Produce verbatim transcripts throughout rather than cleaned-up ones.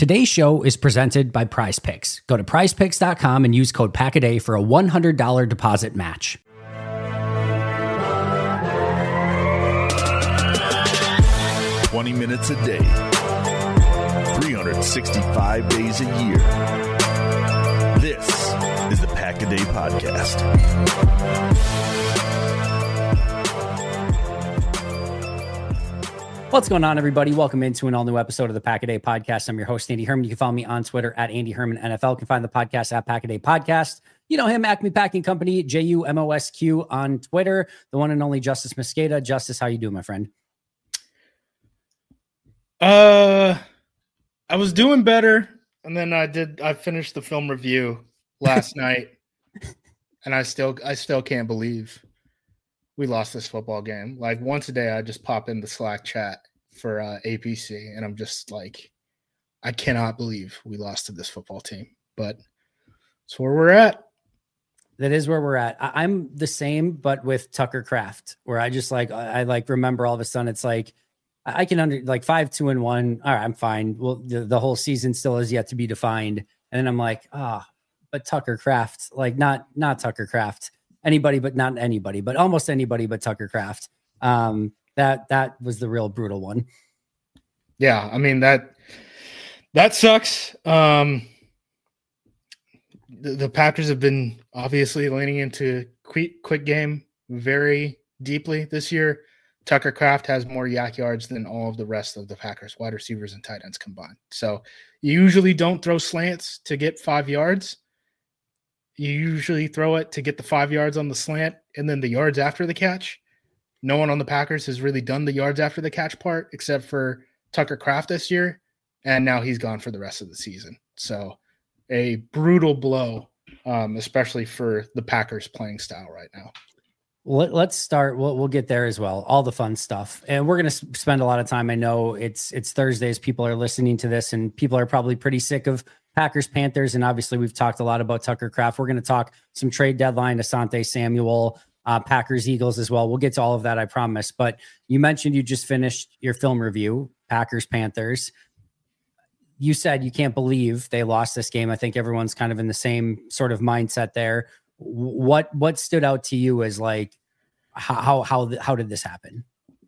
Today's show is presented by Prize Picks. Go to prize picks dot com and use code PACKADAY for a one hundred dollars deposit match. twenty minutes a day, three hundred sixty-five days a year. This is the Pack a Day Podcast. What's going on, everybody? Welcome into an all-new episode of the Pack a Day Podcast. I'm your host, Andy Herman. You can follow me on Twitter at Andy Herman N F L. You can find the podcast at Pack a Day Podcast. You know him, Acme Packing Company, J U M O S Q on Twitter. The one and only Justice Mosqueda. Justice, how you doing, my friend? Uh, I was doing better, and then I did. I finished the film review last night, and I still, I still can't believe we lost this football game. Like, once a day, I just pop in the Slack chat for uh, A P C, and I'm just like, I cannot believe we lost to this football team. But that's where we're at. That is where we're at. I- I'm the same, but with Tucker Kraft, where I just like, I, I like remember all of a sudden it's like, I, I can under like five, two and one. All right, I'm fine. Well, the, the whole season still is yet to be defined. And then I'm like, ah, oh, but Tucker Kraft, like not, not Tucker Kraft. Anybody, but not anybody, but almost anybody, but Tucker Kraft. Um, that that was the real brutal one. Yeah, I mean that that sucks. Um, the, the Packers have been obviously leaning into quick quick game very deeply this year. Tucker Kraft has more yak yards than all of the rest of the Packers wide receivers and tight ends combined. So you usually don't throw slants to get five yards. You usually throw it to get the five yards on the slant and then the yards after the catch. No one on the Packers has really done the yards after the catch part except for Tucker Kraft this year, and now he's gone for the rest of the season. So a brutal blow, um, especially for the Packers playing style right now. Let, let's start. We'll, we'll get there as well. All the fun stuff. And we're going to spend a lot of time. I know it's it's Thursdays. People are listening to this, and people are probably pretty sick of Packers, Panthers, and obviously we've talked a lot about Tucker Kraft. We're going to talk some trade deadline, Asante Samuel, uh, Packers, Eagles as well. We'll get to all of that, I promise. But you mentioned you just finished your film review, Packers, Panthers. You said you can't believe they lost this game. I think everyone's kind of in the same sort of mindset there. What what stood out to you as like how how how did this happen?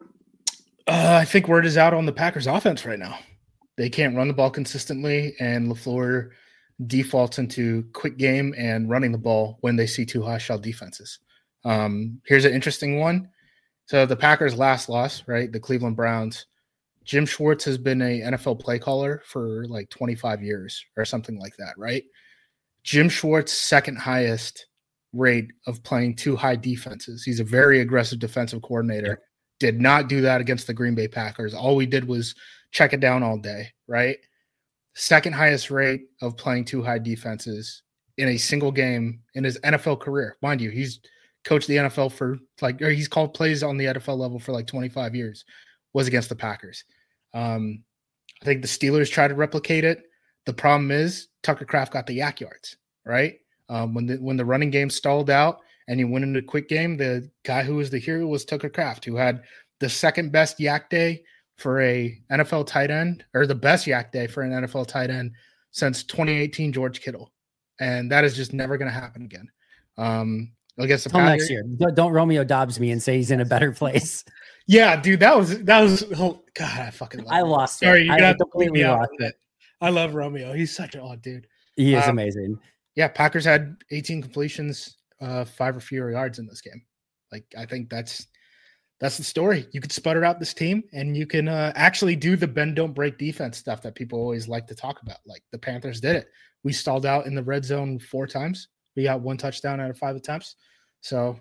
Uh, I think word is out on the Packers offense right now. They can't run the ball consistently, and LaFleur defaults into quick game and running the ball when they see two hostile defenses. Um, here's an interesting one. So the Packers' last loss, right, the Cleveland Browns, Jim Schwartz has been a N F L play caller for like twenty-five years or something like that, right? Jim Schwartz's second highest rate of playing two high defenses. He's a very aggressive defensive coordinator. Did not do that against the Green Bay Packers. All we did was check it down all day, right? Second highest rate of playing two high defenses in a single game in his N F L career. Mind you, he's coached the N F L for like, or he's called plays on the N F L level for like twenty-five years, was against the Packers. Um, I think the Steelers tried to replicate it. The problem is Tucker Kraft got the yak yards, right? Um, when the when the running game stalled out and you went into a quick game, the guy who was the hero was Tucker Kraft, who had the second best yak day for a N F L tight end, or the best yak day for an N F L tight end since twenty eighteen George Kittle. And that is just never going to happen again. Um, against the Until Packers. next year. Don't, don't Romeo Dobbs me and say he's in a better place. Yeah, dude, that was, that was, oh, God, I fucking love I it. lost Sorry, it. you're going to I have to completely bleep me out lost on it. I love Romeo. He's such an odd dude. He is Um, amazing. Yeah, Packers had eighteen completions, uh, five or fewer yards in this game. Like, I think that's that's the story. You could sputter out this team, and you can uh, actually do the bend, don't break defense stuff that people always like to talk about. Like the Panthers did it. We stalled out in the red zone four times. We got one touchdown out of five attempts. So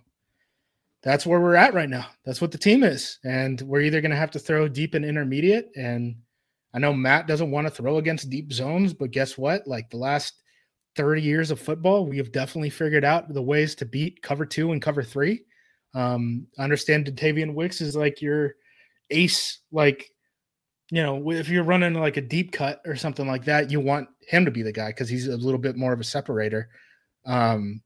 that's where we're at right now. That's what the team is. And we're either going to have to throw deep and intermediate. And I know Matt doesn't want to throw against deep zones, but guess what? Like the last thirty years of football, we have definitely figured out the ways to beat cover two and cover three. Um, I understand Dontayvion Wicks is like your ace, like, you know, if you're running like a deep cut or something like that, you want him to be the guy because he's a little bit more of a separator. Um,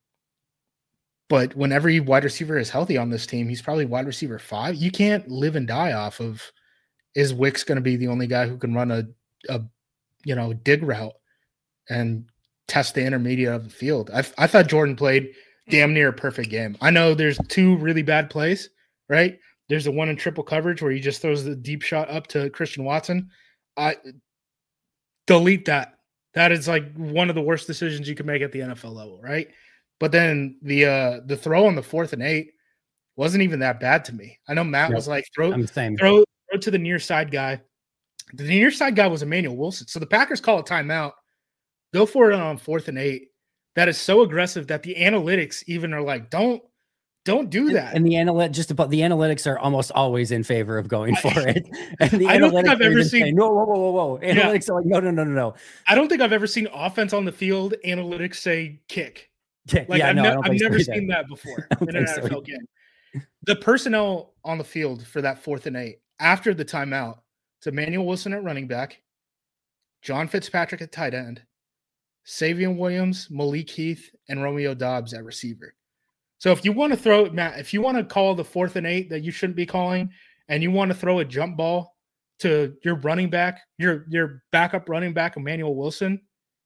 but whenever you wide receiver is healthy on this team, he's probably wide receiver five. You can't live and die off of, is Wicks going to be the only guy who can run a, a you know, dig route and test the intermediate of the field. I, I thought Jordan played damn near a perfect game. I know there's two really bad plays, right? There's the one in triple coverage where he just throws the deep shot up to Christian Watson. I delete that. That is like one of the worst decisions you can make at the N F L level, right? But then the uh, the throw on the fourth and eight wasn't even that bad to me. I know Matt nope. was like, throw, throw, throw to the near side guy. The near side guy was Emmanuel Wilson. So the Packers call a timeout. Go for it on fourth and eight. That is so aggressive that the analytics even are like, don't, don't do that. And the analytics, just about the analytics are almost always in favor of going for I, it. And the I don't think I've ever seen. Saying, no, whoa, whoa, whoa, whoa. Analytics yeah. are like, no, no, no, no, no. I don't think I've ever seen offense on the field. Analytics say kick. Yeah, like yeah, I've, no, ne- I've so never seen that before in an N F L so. game. The personnel on the field for that fourth and eight after the timeout, it's Emmanuel Wilson at running back, John Fitzpatrick at tight end, Savion Williams, Malik Heath, and Romeo Doubs at receiver. So if you want to throw, Matt, if you want to call the fourth and eight that you shouldn't be calling, and you want to throw a jump ball to your running back, your your backup running back, Emmanuel Wilson,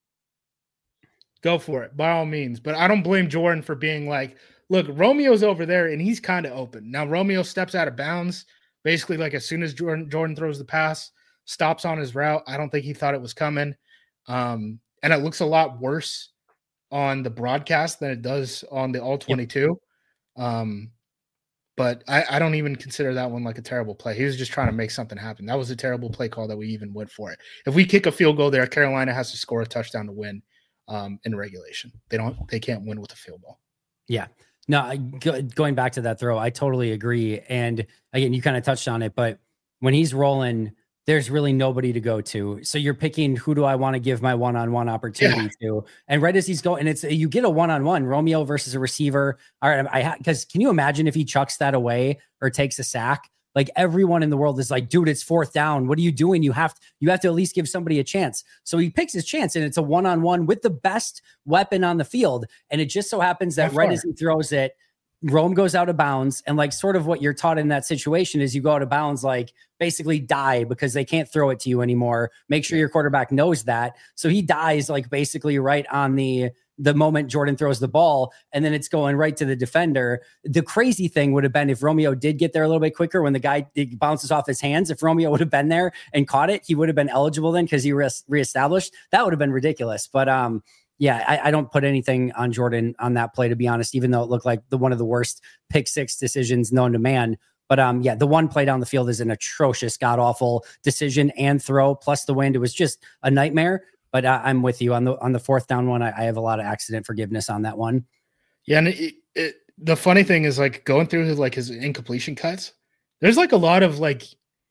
go for it by all means. But I don't blame Jordan for being like, look, Romeo's over there and he's kind of open. Now Romeo steps out of bounds, basically like as soon as Jordan Jordan throws the pass, stops on his route. I don't think he thought it was coming. Um, and it looks a lot worse on the broadcast than it does on the all twenty-two. Yep. Um, but I, I don't even consider that one like a terrible play. He was just trying to make something happen. That was a terrible play call that we even went for it. If we kick a field goal there, Carolina has to score a touchdown to win um, in regulation. They don't, they can't win with a field goal. Yeah. No, I, go, going back to that throw, I totally agree. And again, you kind of touched on it, but when he's rolling, there's really nobody to go to. So you're picking, who do I want to give my one-on-one opportunity yeah. to? And right as he's going, and it's, you get a one-on-one Romeo versus a receiver. All right. I ha- cause can you imagine if he chucks that away or takes a sack? Like everyone in the world is like, dude, it's fourth down. What are you doing? You have to, you have to at least give somebody a chance. So he picks his chance and it's a one-on-one with the best weapon on the field. And it just so happens that right as he throws it, Rome goes out of bounds. And like sort of what you're taught in that situation is you go out of bounds, like basically die because they can't throw it to you anymore. Make sure your quarterback knows that. So he dies like basically right on the, the moment Jordan throws the ball, and then it's going right to the defender. The crazy thing would have been if Romeo did get there a little bit quicker when the guy it bounces off his hands. If Romeo would have been there and caught it, he would have been eligible then because he re- reestablished. That would have been ridiculous. But um, yeah, I, I don't put anything on Jordan on that play, to be honest, even though it looked like the one of the worst pick six decisions known to man. But um, yeah, the one play down the field is an atrocious, god-awful decision and throw, plus the wind. It was just a nightmare. But uh, I'm with you on the on the fourth down one. I, I have a lot of accident forgiveness on that one. Yeah, and it, it, the funny thing is, like going through his like his incompletion cuts, there's like a lot of like,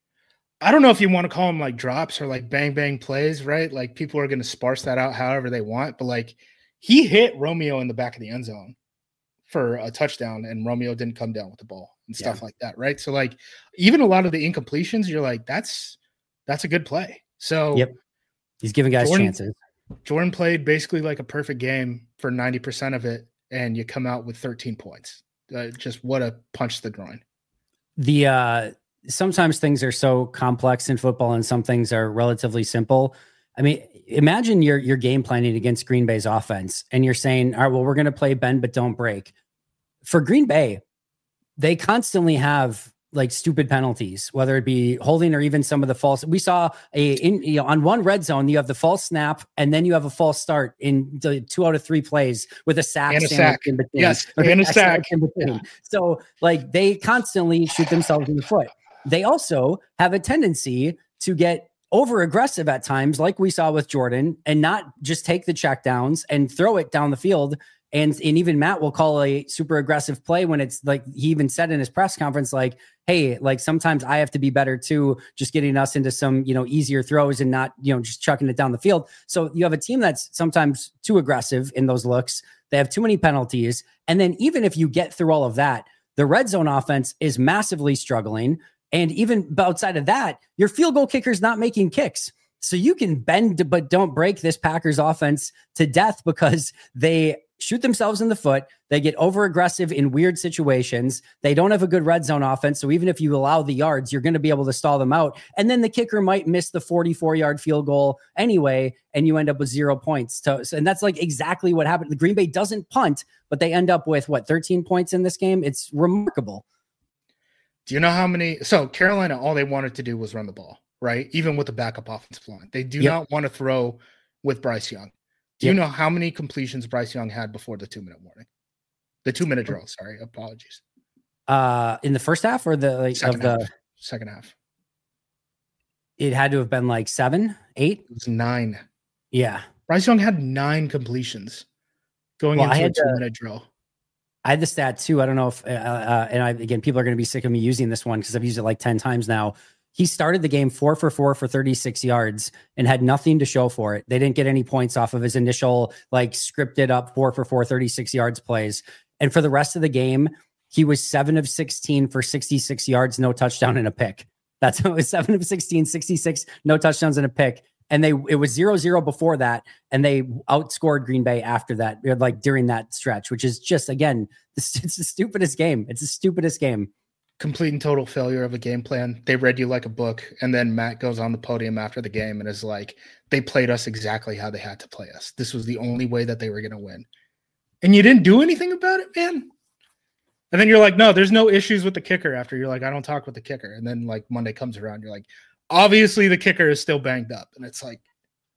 I don't know if you want to call them like drops or like bang bang plays, right? Like people are going to sparse that out however they want, but like he hit Romeo in the back of the end zone for a touchdown, and Romeo didn't come down with the ball and stuff yeah. like that, right? So like even a lot of the incompletions, you're like, that's that's a good play. So yep. He's giving guys Jordan, chances. Jordan played basically like a perfect game for ninety percent of it, and you come out with thirteen points. Uh, just what a punch to the groin. The uh, sometimes things are so complex in football, and some things are relatively simple. I mean, imagine you're you're game planning against Green Bay's offense, and you're saying, "All right, well, we're going to play bend but don't break." For Green Bay, they constantly have like stupid penalties, whether it be holding or even some of the false. We saw a in you know, on one red zone, you have the false snap, and then you have a false start in the two out of three plays with a sack, and a sack. in between. Yes, and a sack in between. Yeah. So like they constantly shoot themselves in the foot. They also have a tendency to get over aggressive at times, like we saw with Jordan, and not just take the checkdowns and throw it down the field. And, and even Matt will call a super aggressive play when it's like, he even said in his press conference, like, hey, like sometimes I have to be better too, just getting us into some, you know, easier throws and not, you know, just chucking it down the field. So you have a team that's sometimes too aggressive in those looks. They have too many penalties. And then even if you get through all of that, the red zone offense is massively struggling. And even outside of that, your field goal kicker's not making kicks. So you can bend but don't break this Packers offense to death because they shoot themselves in the foot. They get over aggressive in weird situations. They don't have a good red zone offense. So even if you allow the yards, you're going to be able to stall them out. And then the kicker might miss the forty-four yard field goal anyway, and you end up with zero points. So, and that's like exactly what happened. The Green Bay doesn't punt, but they end up with what, thirteen points in this game. It's remarkable. Do you know how many? So Carolina, all they wanted to do was run the ball, right? Even with the backup offensive line, they do yep. not want to throw with Bryce Young. Do yep. you know how many completions Bryce Young had before the two minute warning? The two minute drill. Sorry, apologies. Uh, in the first half or the like second of half. the second half? It had to have been like seven, eight. It was nine. Yeah, Bryce Young had nine completions going well, into a two minute drill. I had the stat too. I don't know if, uh, uh, and I, again, people are going to be sick of me using this one because I've used it like ten times now. He started the game four for four for thirty-six yards and had nothing to show for it. They didn't get any points off of his initial, like scripted up four for four, thirty-six yards plays. And for the rest of the game, he was seven of sixteen for sixty-six yards, no touchdown and a pick. That's what it was, seven of sixteen, sixty-six, no touchdowns and a pick. And they, it was zero zero before that. And they outscored Green Bay after that, like during that stretch, which is just, again, it's the stupidest game. It's the stupidest game. Complete and total failure of a game plan. They read you like a book. And then Matt goes on the podium after the game and is like, they played us exactly how they had to play us. This was the only way that they were going to win. And you didn't do anything about it, man. And then you're like, no, there's no issues with the kicker after you're like, I don't talk with the kicker. And then like Monday comes around, you're like, obviously the kicker is still banged up. And it's like,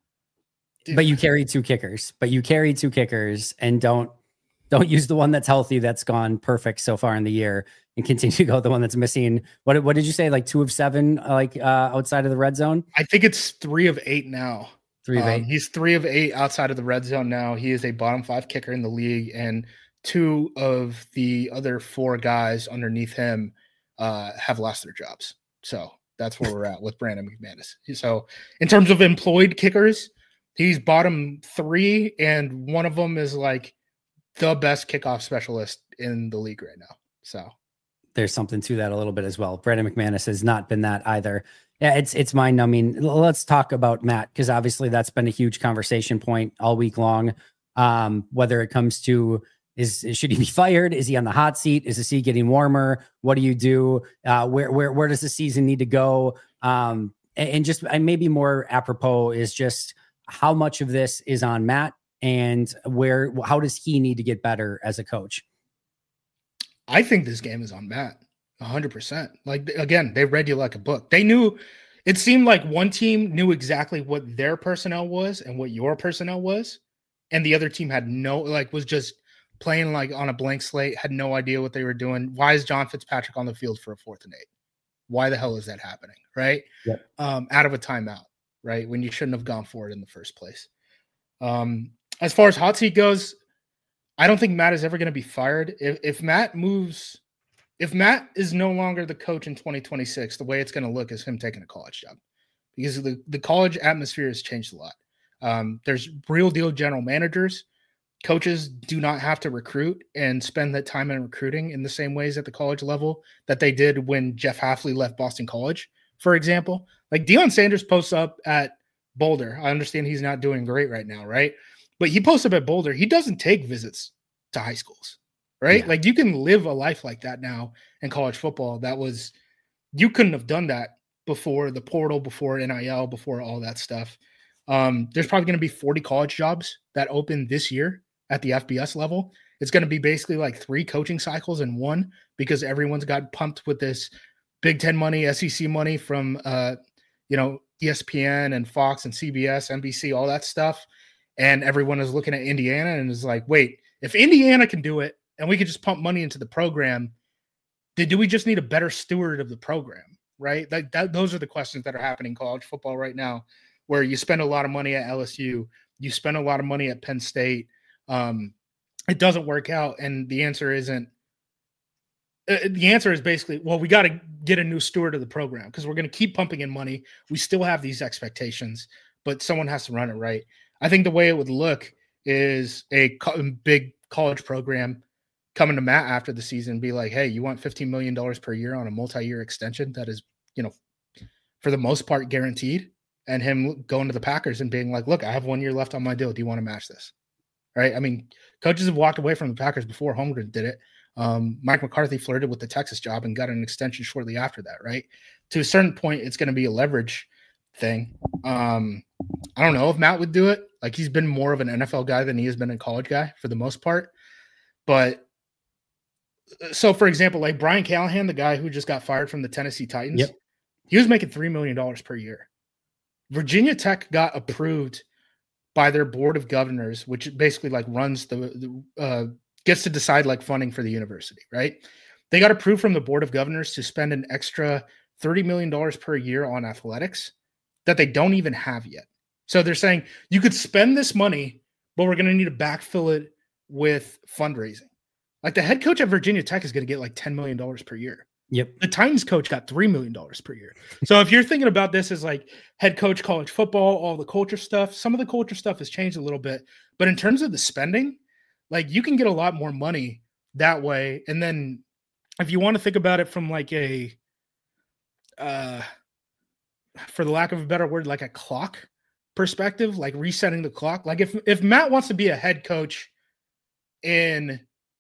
dude. But you carry two kickers, but you carry two kickers and don't, don't use the one that's healthy. That's gone perfect so far in the year and continue to go with the one that's missing. What, what did you say? Like two of seven, like uh, outside of the red zone? I think it's three of eight now. Three of eight. Um, he's three of eight outside of the red zone now. He is a bottom five kicker in the league, and two of the other four guys underneath him uh, have lost their jobs. So that's where we're at with Brandon McManus. So in terms of employed kickers, he's bottom three, and one of them is like the best kickoff specialist in the league right now. So there's something to that a little bit as well. Brandon McManus has not been that either. Yeah, it's it's mind numbing. Let's talk about Matt, because obviously that's been a huge conversation point all week long. Um, whether it comes to is, should he be fired? Is he on the hot seat? Is the seat getting warmer? What do you do? Uh, where where where does the season need to go? Um, and, and just and maybe more apropos is just how much of this is on Matt, and where how does he need to get better as a coach? I think this game is on Matt. one hundred percent. Like, again, they read you like a book. They knew, it seemed like one team knew exactly what their personnel was and what your personnel was, and the other team had no, like, was just playing like on a blank slate, had no idea what they were doing. Why is John Fitzpatrick on the field for a fourth and eight? Why the hell is that happening, right? Yep. Um, out of a timeout, right, when you shouldn't have gone for it in the first place. Um, as far as hot seat goes, I don't think Matt is ever going to be fired. If, if Matt moves, if Matt is no longer the coach in twenty twenty-six, the way it's going to look is him taking a college job, because the, the college atmosphere has changed a lot. Um, there's real deal general managers. Coaches do not have to recruit and spend that time in recruiting in the same ways at the college level that they did when Jeff Hafley left Boston College, for example. Like Deion Sanders posts up at Boulder. I understand he's not doing great right now, right? But he posts up at Boulder. He doesn't take visits to high schools, right? Yeah. Like you can live a life like that now in college football. That was, you couldn't have done that before the portal, before N I L, before all that stuff. Um, there's probably going to be forty college jobs that open this year at the F B S level. It's going to be basically like three coaching cycles in one, because everyone's got pumped with this Big Ten money, S E C money from, uh, you know, E S P N and Fox and C B S, N B C, all that stuff. And everyone is looking at Indiana and is like, wait, if Indiana can do it and we could just pump money into the program, then do we just need a better steward of the program, right? Like that, those are the questions that are happening in college football right now, where you spend a lot of money at L S U, you spend a lot of money at Penn State. Um, it doesn't work out. And the answer isn't, uh, the answer is basically, well, we got to get a new steward of the program, because we're going to keep pumping in money. We still have these expectations, but someone has to run it right. I think the way it would look is a co- big college program coming to Matt after the season and be like, hey, you want fifteen million dollars per year on a multi-year extension that is, you know, for the most part guaranteed, and him going to the Packers and being like, look, I have one year left on my deal. Do you want to match this? right? I mean, coaches have walked away from the Packers before Holmgren did it. Um, Mike McCarthy flirted with the Texas job and got an extension shortly after that, right? To a certain point, it's going to be a leverage thing. Um, I don't know if Matt would do it. Like, he's been more of an N F L guy than he has been a college guy for the most part. But so, for example, like Brian Callahan, the guy who just got fired from the Tennessee Titans, yep. he was making three million dollars per year. Virginia Tech got approved by their board of governors, which basically like runs the, the uh, gets to decide like funding for the university, right? They got approved from the board of governors to spend an extra thirty million dollars per year on athletics that they don't even have yet. So they're saying you could spend this money, but we're going to need to backfill it with fundraising. Like the head coach at Virginia Tech is going to get like ten million dollars per year. Yep. The Titans coach got three million dollars per year. So if you're thinking about this as like head coach college football, all the culture stuff, some of the culture stuff has changed a little bit. But in terms of the spending, like you can get a lot more money that way. And then if you want to think about it from like a, uh, for the lack of a better word, like a clock perspective, like resetting the clock. Like if, if Matt wants to be a head coach in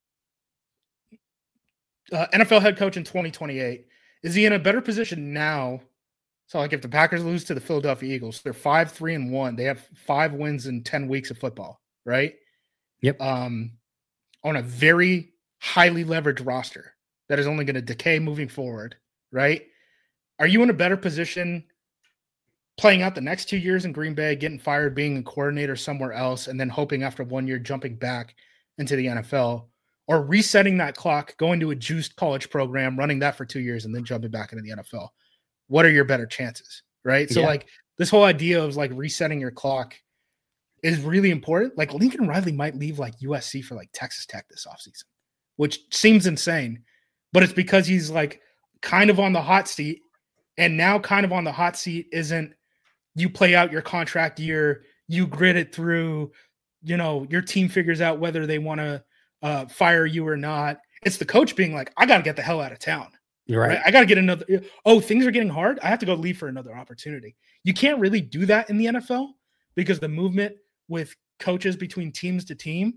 Uh, N F L head coach in twenty twenty-eight, is he in a better position now? So, like, if the Packers lose to the Philadelphia Eagles, they're five, three, and one. They have five wins in ten weeks of football, right? Yep. Um, on a very highly leveraged roster that is only going to decay moving forward, right? Are you in a better position playing out the next two years in Green Bay, getting fired, being a coordinator somewhere else, and then hoping after one year jumping back into the N F L? Or resetting that clock, going to a juiced college program, running that for two years, and then jumping back into the N F L? What are your better chances, right? So, yeah. like, this whole idea of, like, resetting your clock is really important. Like, Lincoln Riley might leave, like, U S C for, like, Texas Tech this offseason, which seems insane. But it's because he's, like, kind of on the hot seat. And now kind of on the hot seat isn't you play out your contract year, you grit it through, you know, your team figures out whether they want to Uh, fire you or not. It's the coach being like, I got to get the hell out of town. You're right. right? I got to get another. Oh, things are getting hard. I have to go leave for another opportunity. You can't really do that in the N F L because the movement with coaches between teams to team,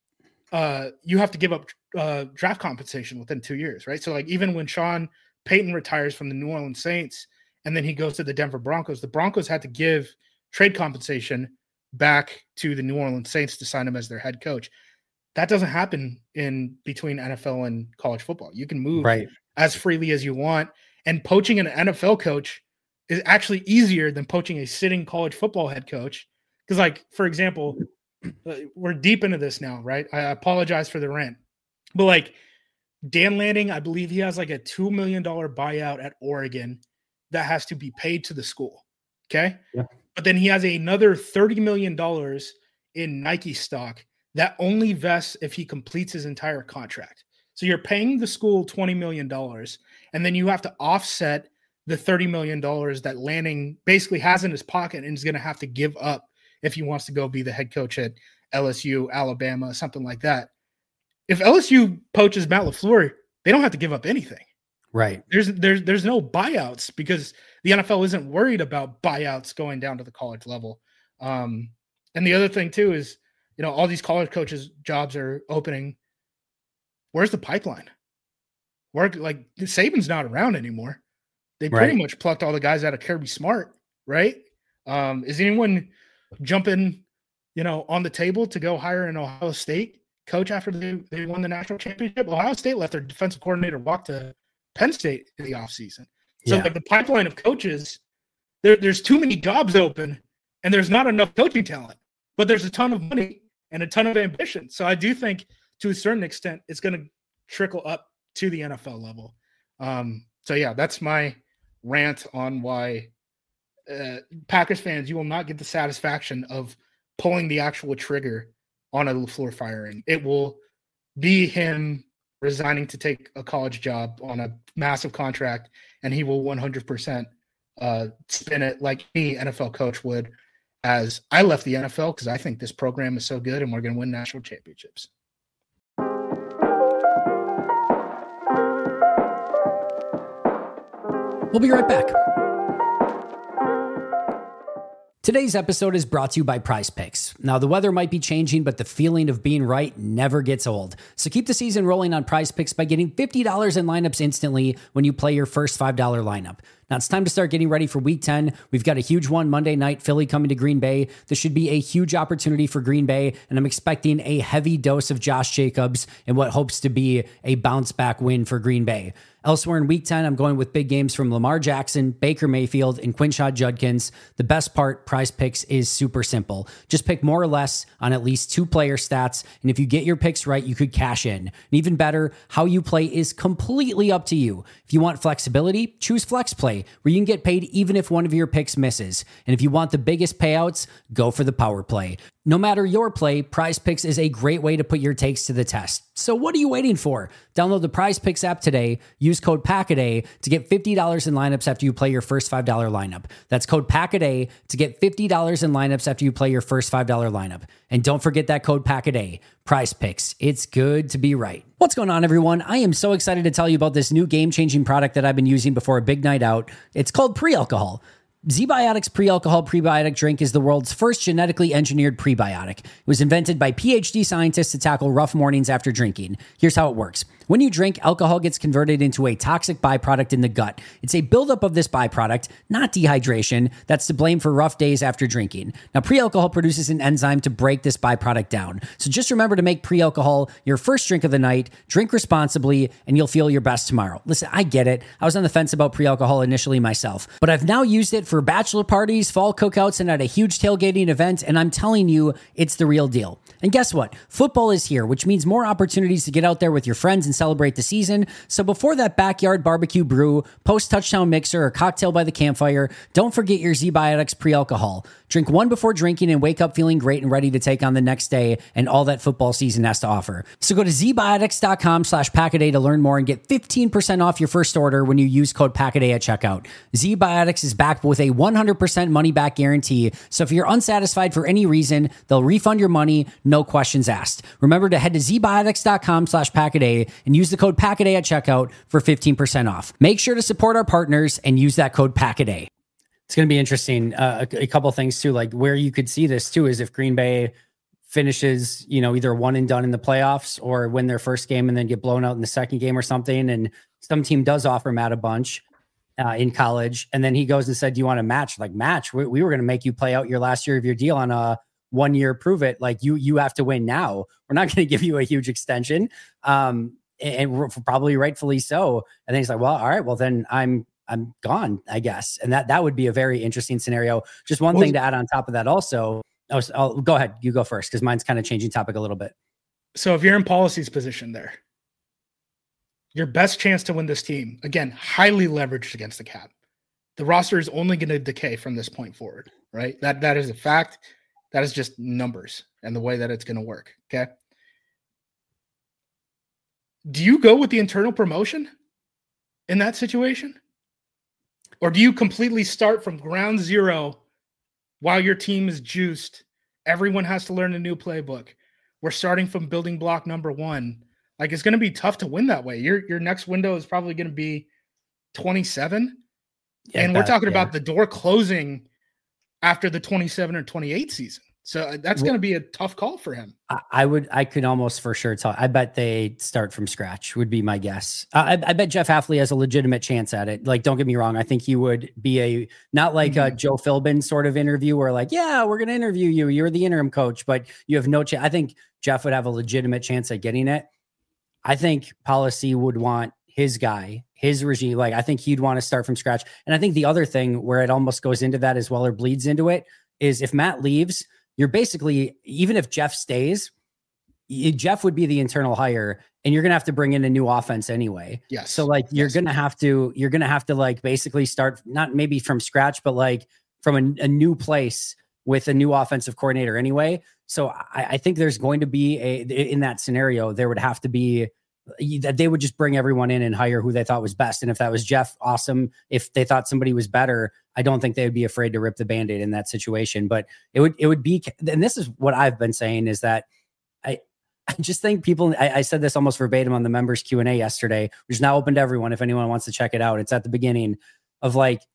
uh, you have to give up uh, draft compensation within two years, right? So, like, even when Sean Payton retires from the New Orleans Saints and then he goes to the Denver Broncos, the Broncos had to give trade compensation back to the New Orleans Saints to sign him as their head coach. That doesn't happen in between N F L and college football. You can move right. as freely as you want. And poaching an N F L coach is actually easier than poaching a sitting college football head coach. Because, like, for example, we're deep into this now, right? I apologize for the rant. But, like, Dan Lanning, I believe he has, like, a two million dollars buyout at Oregon that has to be paid to the school, okay? Yeah. But then he has another thirty million dollars in Nike stock that only vests if he completes his entire contract. So you're paying the school twenty million dollars, and then you have to offset the thirty million dollars that Lanning basically has in his pocket and is going to have to give up if he wants to go be the head coach at L S U, Alabama, something like that. If L S U poaches Matt LaFleur, they don't have to give up anything. Right. There's there's there's no buyouts because the N F L isn't worried about buyouts going down to the college level. Um, and the other thing too is, you know, all these college coaches' jobs are opening. Where's the pipeline? Where, like, Saban's not around anymore. They pretty right. much plucked all the guys out of Kirby Smart, right? Um, is anyone jumping, you know, on the table to go hire an Ohio State coach after they, they won the national championship? Ohio State let their defensive coordinator walk to Penn State in the offseason. So, yeah. like, the pipeline of coaches, there, there's too many jobs open, and there's not enough coaching talent. But there's a ton of money and a ton of ambition. So I do think to a certain extent, it's going to trickle up to the N F L level. Um, so yeah, that's my rant on why uh, Packers fans, you will not get the satisfaction of pulling the actual trigger on a LaFleur firing. It will be him resigning to take a college job on a massive contract, and he will one hundred percent uh, spin it like any N F L coach would, as I left the N F L because I think this program is so good and we're going to win national championships. We'll be right back. Today's episode is brought to you by Prize Picks. Now, the weather might be changing, but the feeling of being right never gets old. So keep the season rolling on Prize Picks by getting fifty dollars in lineups instantly when you play your first five dollars lineup. Now, it's time to start getting ready for Week ten. We've got a huge one Monday night, Philly coming to Green Bay. This should be a huge opportunity for Green Bay, and I'm expecting a heavy dose of Josh Jacobs and what hopes to be a bounce-back win for Green Bay. Elsewhere in Week ten, I'm going with big games from Lamar Jackson, Baker Mayfield, and Quinshad Judkins. The best part, Prize Picks, is super simple. Just pick more or less on at least two player stats, and if you get your picks right, you could cash in. And even better, how you play is completely up to you. If you want flexibility, choose Flex Play, where you can get paid even if one of your picks misses. And if you want the biggest payouts, go for the Power Play. No matter your play, Prize Picks is a great way to put your takes to the test. So what are you waiting for? Download the Prize Picks app today. Use code PACKADAY to get fifty dollars in lineups after you play your first five dollars lineup. That's code PACKADAY to get fifty dollars in lineups after you play your first five dollars lineup. And don't forget that code PACKADAY. Prize Picks. It's good to be right. What's going on, everyone? I am so excited to tell you about this new game-changing product that I've been using before a big night out. It's called Pre-Alcohol. ZBiotics Pre-Alcohol Prebiotic Drink is the world's first genetically engineered prebiotic. It was invented by PhD scientists to tackle rough mornings after drinking. Here's how it works. When you drink, alcohol gets converted into a toxic byproduct in the gut. It's a buildup of this byproduct, not dehydration, that's to blame for rough days after drinking. Now, pre-alcohol produces an enzyme to break this byproduct down. So just remember to make pre-alcohol your first drink of the night, drink responsibly, and you'll feel your best tomorrow. Listen, I get it. I was on the fence about pre-alcohol initially myself, but I've now used it for bachelor parties, fall cookouts, and at a huge tailgating event, and I'm telling you, it's the real deal. And guess what? Football is here, which means more opportunities to get out there with your friends and celebrate the season. So before that backyard barbecue brew, post-touchdown mixer, or cocktail by the campfire, don't forget your ZBiotics pre-alcohol. Drink one before drinking and wake up feeling great and ready to take on the next day and all that football season has to offer. So go to zbiotics.com slash packaday to learn more and get fifteen percent off your first order when you use code packaday at checkout. ZBiotics is backed with a one hundred percent money-back guarantee. So if you're unsatisfied for any reason, they'll refund your money, no questions asked. Remember to head to zbiotics.com slash packaday and use the code packaday at checkout for fifteen percent off. Make sure to support our partners and use that code packaday. It's going to be interesting. Uh, a, a couple things too, like where you could see this too, is if Green Bay finishes, you know, either one and done in the playoffs or win their first game and then get blown out in the second game or something. And some team does offer Matt a bunch uh, in college. And then he goes and said, do you want to match? Like match, we, we were going to make you play out your last year of your deal on a one year, prove it. Like you, you have to win now. We're not going to give you a huge extension. Um, and, and probably rightfully so. And then he's like, well, all right, well then I'm, I'm gone, I guess. And that, that would be a very interesting scenario. Just one well, thing to add on top of that also. I was, I'll go ahead. You go first, because mine's kind of changing topic a little bit. So if you're in Policy's position there, your best chance to win this team, again, highly leveraged against the cap. The roster is only going to decay from this point forward, right? That That is a fact. That is just numbers and the way that it's going to work, okay? Do you go with the internal promotion in that situation? Or do you completely start from ground zero while your team is juiced? Everyone has to learn a new playbook. We're starting from building block number one. Like, it's going to be tough to win that way. Your your next window is probably going to be twenty-seven. Yeah, and we're that, talking yeah. about the door closing after the twenty-seven or twenty-eight season. So that's going to be a tough call for him. I would, I could almost for sure tell. I bet they start from scratch would be my guess. I, I bet Jeff Hafley has a legitimate chance at it. Like, don't get me wrong. I think he would be a, not like mm-hmm. a Joe Philbin sort of interview where like, yeah, we're going to interview you. You're the interim coach, but you have no chance. I think Jeff would have a legitimate chance at getting it. I think Policy would want his guy, his regime. Like, I think he'd want to start from scratch. And I think the other thing where it almost goes into that as well, or bleeds into it, is if Matt leaves, you're basically, even if Jeff stays, you, Jeff would be the internal hire, and you're going to have to bring in a new offense anyway. Yes. So like, you're yes. going to have to, you're going to have to like basically start, not maybe from scratch, but like from a, a new place with a new offensive coordinator anyway. So I, I think there's going to be a, in that scenario, there would have to be that they would just bring everyone in and hire who they thought was best. And if that was Jeff, awesome. If they thought somebody was better, I don't think they would be afraid to rip the Band-Aid in that situation. But it would, it would be, and this is what I've been saying, is that I, I just think people, I, I said this almost verbatim on the members Q and A yesterday, which is now open to everyone. If anyone wants to check it out, it's at the beginning of like,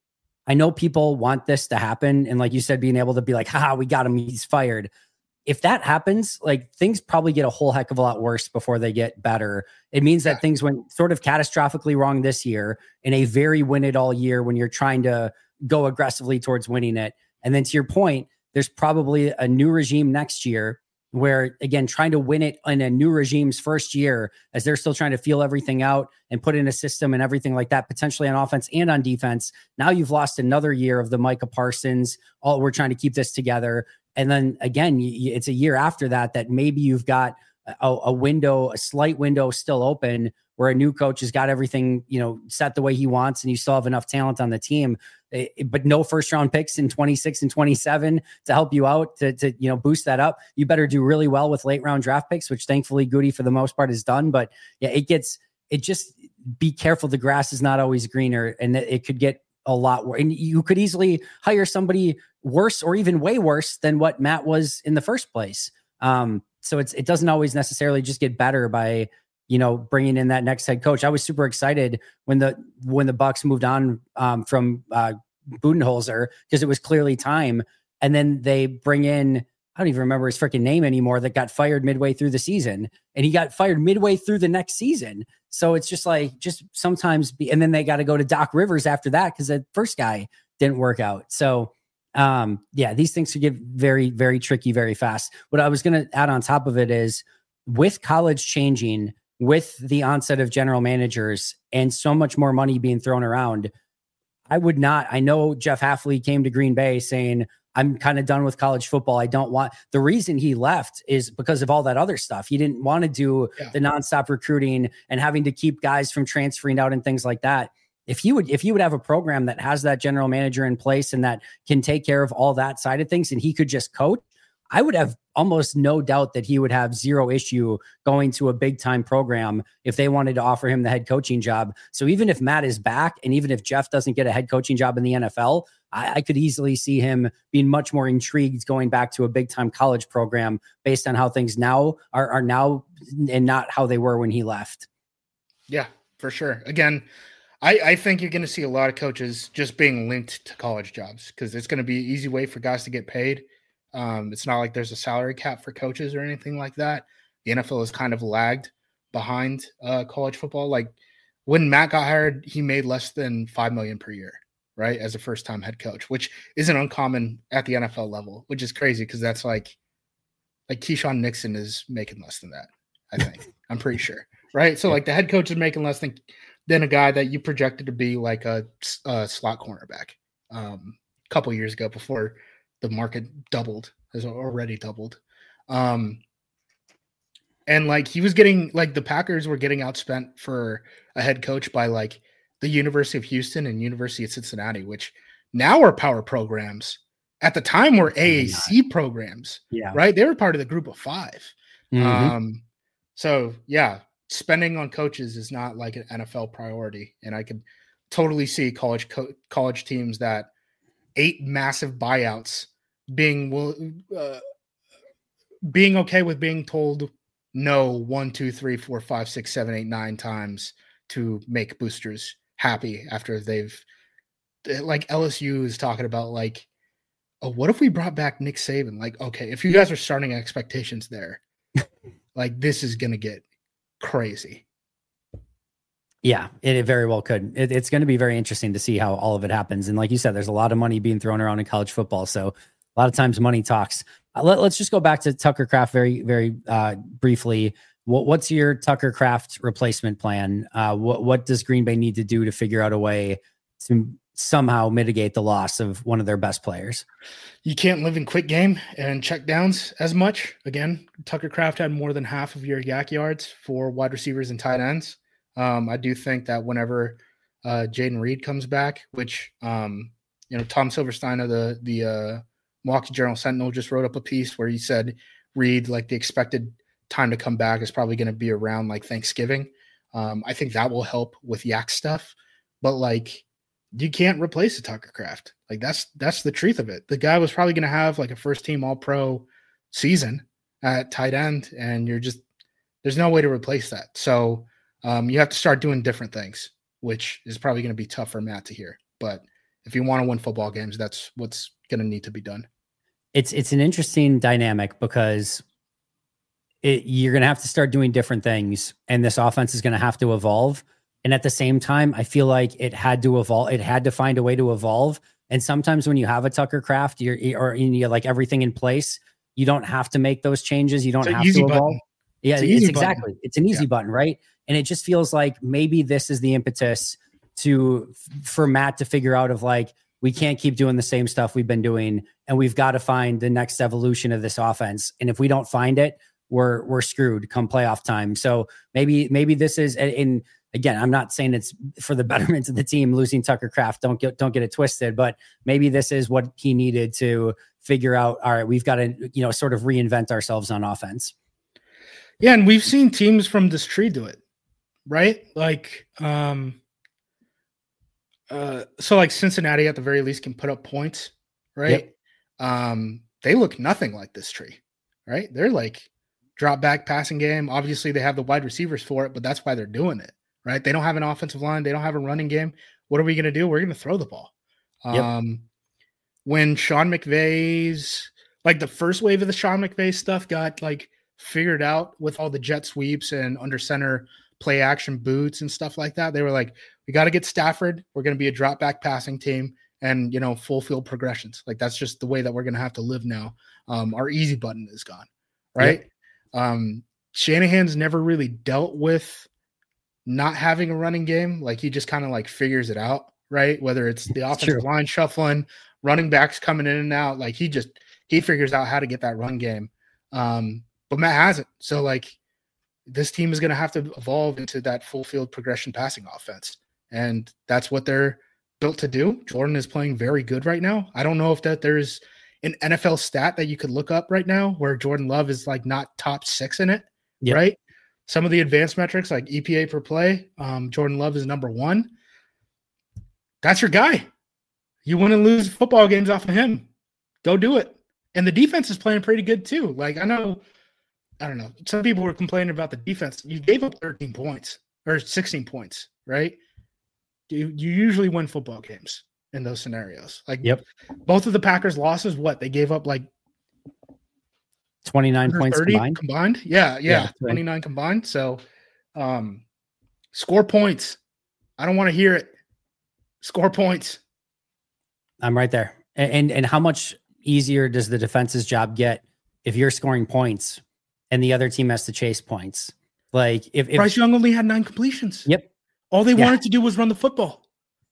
I know people want this to happen. And like you said, being able to be like, haha, we got him, he's fired. If that happens, like things probably get a whole heck of a lot worse before they get better. It means that things went sort of catastrophically wrong this year in a very win it all year when you're trying to go aggressively towards winning it. And then to your point, there's probably a new regime next year where, again, trying to win it in a new regime's first year as they're still trying to feel everything out and put in a system and everything like that, potentially on offense and on defense. Now you've lost another year of the Micah Parsons. All we're trying to keep this together. And then again, you, it's a year after that, that maybe you've got a, a window, a slight window still open where a new coach has got everything, you know, set the way he wants, and you still have enough talent on the team, but no first round picks in twenty-six and twenty-seven to help you out to, to, you know, boost that up. You better do really well with late round draft picks, which thankfully Goody for the most part has done. But yeah, it gets, it just be careful. The grass is not always greener, and it could get a lot worse. And you could easily hire somebody worse or even way worse than what Matt was in the first place. Um, so it's, it doesn't always necessarily just get better by, you know, bringing in that next head coach. I was super excited when the when the Bucks moved on um, from uh, Budenholzer, because it was clearly time. And then they bring in, I don't even remember his freaking name anymore, that got fired midway through the season, and he got fired midway through the next season. So it's just like, just sometimes be, and then they got to go to Doc Rivers after that because the first guy didn't work out. So um, yeah, these things could get very, very tricky very fast. What I was going to add on top of it is, with college changing, with the onset of general managers and so much more money being thrown around, I would not, I know Jeff Hafley came to Green Bay saying, I'm kind of done with college football. I don't want, the reason he left is because of all that other stuff. He didn't want to do yeah. the nonstop recruiting and having to keep guys from transferring out and things like that. If you would, if you would have a program that has that general manager in place and that can take care of all that side of things, and he could just coach, I would have almost no doubt that he would have zero issue going to a big time program if they wanted to offer him the head coaching job. So even if Matt is back, and even if Jeff doesn't get a head coaching job in the N F L, I, I could easily see him being much more intrigued going back to a big time college program based on how things now are, are now and not how they were when he left. Yeah, for sure. Again, I, I think you're going to see a lot of coaches just being linked to college jobs because it's going to be an easy way for guys to get paid. Um, it's not like there's a salary cap for coaches or anything like that. The N F L has kind of lagged behind uh, college football. Like when Matt got hired, he made less than five million dollars per year, right, as a first-time head coach, which isn't uncommon at the N F L level, which is crazy because that's like like Keyshawn Nixon is making less than that, I think. I'm pretty sure, right? So like the head coach is making less than than a guy that you projected to be like a, a slot cornerback um, a couple years ago before the market doubled, has already doubled. Um, and like he was getting, like the Packers were getting outspent for a head coach by like the University of Houston and University of Cincinnati, which now are power programs. At the time were A A C programs, yeah, right? They were part of the group of five. Mm-hmm. Um, so yeah, spending on coaches is not like an N F L priority. And I could totally see college co- college teams that eight massive buyouts being uh, being okay with being told no one, two, three, four, five, six, seven, eight, nine times to make boosters happy after they've, like L S U is talking about like, oh, what if we brought back Nick Saban? Like, okay, if you guys are starting expectations there, like this is going to get crazy. Yeah, it, it very well could. It, it's going to be very interesting to see how all of it happens. And like you said, there's a lot of money being thrown around in college football. So a lot of times money talks. Uh, let, let's just go back to Tucker Kraft very, very uh, briefly. What, what's your Tucker Kraft replacement plan? Uh, what, what does Green Bay need to do to figure out a way to somehow mitigate the loss of one of their best players? You can't live in quick game and check downs as much. Again, Tucker Kraft had more than half of your yak yards for wide receivers and tight ends. Um, I do think that whenever uh, Jaden Reed comes back, which, um, you know, Tom Silverstein of the, the uh, Milwaukee Journal-Sentinel just wrote up a piece where he said Reed, like the expected time to come back is probably going to be around like Thanksgiving. Um, I think that will help with yak stuff, but like you can't replace a Tucker Kraft. Like that's, that's the truth of it. The guy was probably going to have like a first team all pro season at tight end, and you're just, there's no way to replace that. So um, you have to start doing different things, which is probably going to be tough for Matt to hear. But if you want to win football games, that's what's going to need to be done. It's it's an interesting dynamic because it, you're going to have to start doing different things, and this offense is going to have to evolve. And at the same time, I feel like it had to evolve. It had to find a way to evolve. And sometimes when you have a Tucker Kraft, you're or you like everything in place, you don't have to make those changes. You don't have to evolve. Button. Yeah, it's, it's exactly. Button. It's an easy yeah. button, right? And it just feels like maybe this is the impetus to for Matt to figure out of like, we can't keep doing the same stuff we've been doing, and we've got to find the next evolution of this offense. And if we don't find it, we're we're screwed come playoff time. So maybe maybe this is in. Again, I'm not saying it's for the betterment of the team losing Tucker Kraft. Don't get don't get it twisted, but maybe this is what he needed to figure out. All right, we've got to, you know, sort of reinvent ourselves on offense. Yeah, and we've seen teams from this tree do it, right? Like, um, uh, so like Cincinnati at the very least can put up points, right? Yep. Um, they look nothing like this tree, right? They're like drop back passing game. Obviously, they have the wide receivers for it, but that's why they're doing it. Right? They don't have an offensive line. They don't have a running game. What are we going to do? We're going to throw the ball. Yep. Um, when Sean McVay's like the first wave of the Sean McVay stuff got like figured out with all the jet sweeps and under center play action boots and stuff like that, they were like, we got to get Stafford. We're going to be a drop back passing team and, you know, full field progressions. Like that's just the way that we're going to have to live now. Um, our easy button is gone. Right. Yep. Um, Shanahan's never really dealt with not having a running game. Like he just kind of like figures it out, right? Whether it's the offensive line shuffling, running backs coming in and out, like he just, he figures out how to get that run game. Um, but Matt hasn't. So like this team is going to have to evolve into that full field progression passing offense. And that's what they're built to do. Jordan is playing very good right now. I don't know if that there's an N F L stat that you could look up right now where Jordan Love is like not top six in it, yep. right? Some of the advanced metrics like E P A per play, um, Jordan Love is number one. That's your guy. You want to lose football games off of him. Go do it. And the defense is playing pretty good too. Like I know, I don't know. Some people were complaining about the defense. You gave up thirteen points or sixteen points, right? You, you usually win football games in those scenarios. Like yep. both of the Packers losses, what they gave up like twenty-nine points combined. combined. Yeah, yeah, yeah, twenty-nine combined. So um score points. I don't want to hear it. Score points. I'm right there. And, and and how much easier does the defense's job get if you're scoring points and the other team has to chase points? Like if, if Bryce Young only had nine completions. Yep. All they yeah. wanted to do was run the football.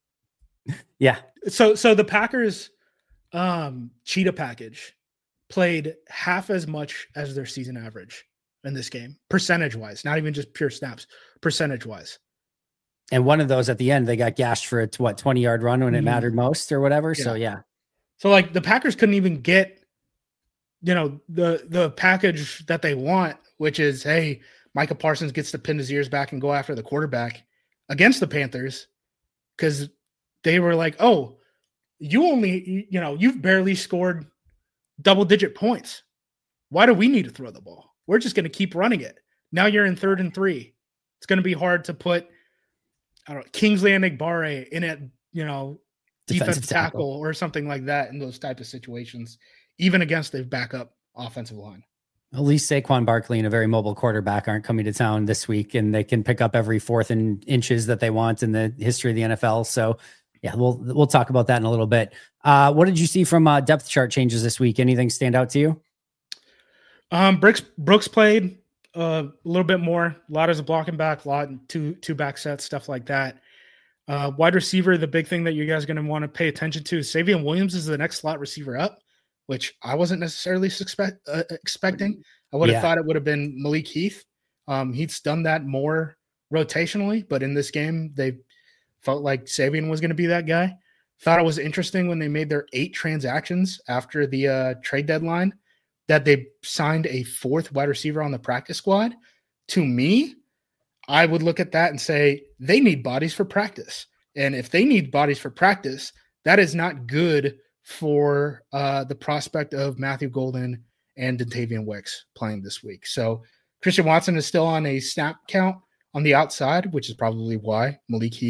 yeah. So so the Packers um cheetah package played half as much as their season average in this game, percentage-wise, not even just pure snaps, percentage-wise. And one of those at the end, they got gashed for a what twenty-yard run when it mm-hmm. mattered most or whatever. Yeah. So, yeah. So, like, the Packers couldn't even get, you know, the the package that they want, which is, hey, Micah Parsons gets to pin his ears back and go after the quarterback against the Panthers because they were like, oh, you only, you know, you've barely scored double-digit points. Why do we need to throw the ball? We're just going to keep running it. Now you're in third and three. It's going to be hard to put, I don't know, Kingsley Enagbare in a, you know, defensive, defensive tackle. tackle or something like that in those type of situations, even against a backup offensive line. At least Saquon Barkley and a very mobile quarterback aren't coming to town this week, and they can pick up every fourth and inches that they want in the history of the N F L. So, yeah, we'll we'll talk about that in a little bit. Uh, what did you see from uh, depth chart changes this week? Anything stand out to you? Um, Brooks Brooks played uh, a little bit more. A lot as a blocking back, a lot two two back sets, stuff like that. Uh, wide receiver, the big thing that you guys are going to want to pay attention to is Savion Williams is the next slot receiver up, which I wasn't necessarily suspect, uh, expecting. I would have yeah. thought it would have been Malik Heath. Um, he's done that more rotationally, but in this game, they felt like Savion was going to be that guy. Thought it was interesting when they made their eight transactions after the uh, trade deadline that they signed a fourth wide receiver on the practice squad. To me, I would look at that and say they need bodies for practice. And if they need bodies for practice, that is not good for uh, the prospect of Matthew Golden and Dontavian Wicks playing this week. So Christian Watson is still on a snap count on the outside, which is probably why Malik Heath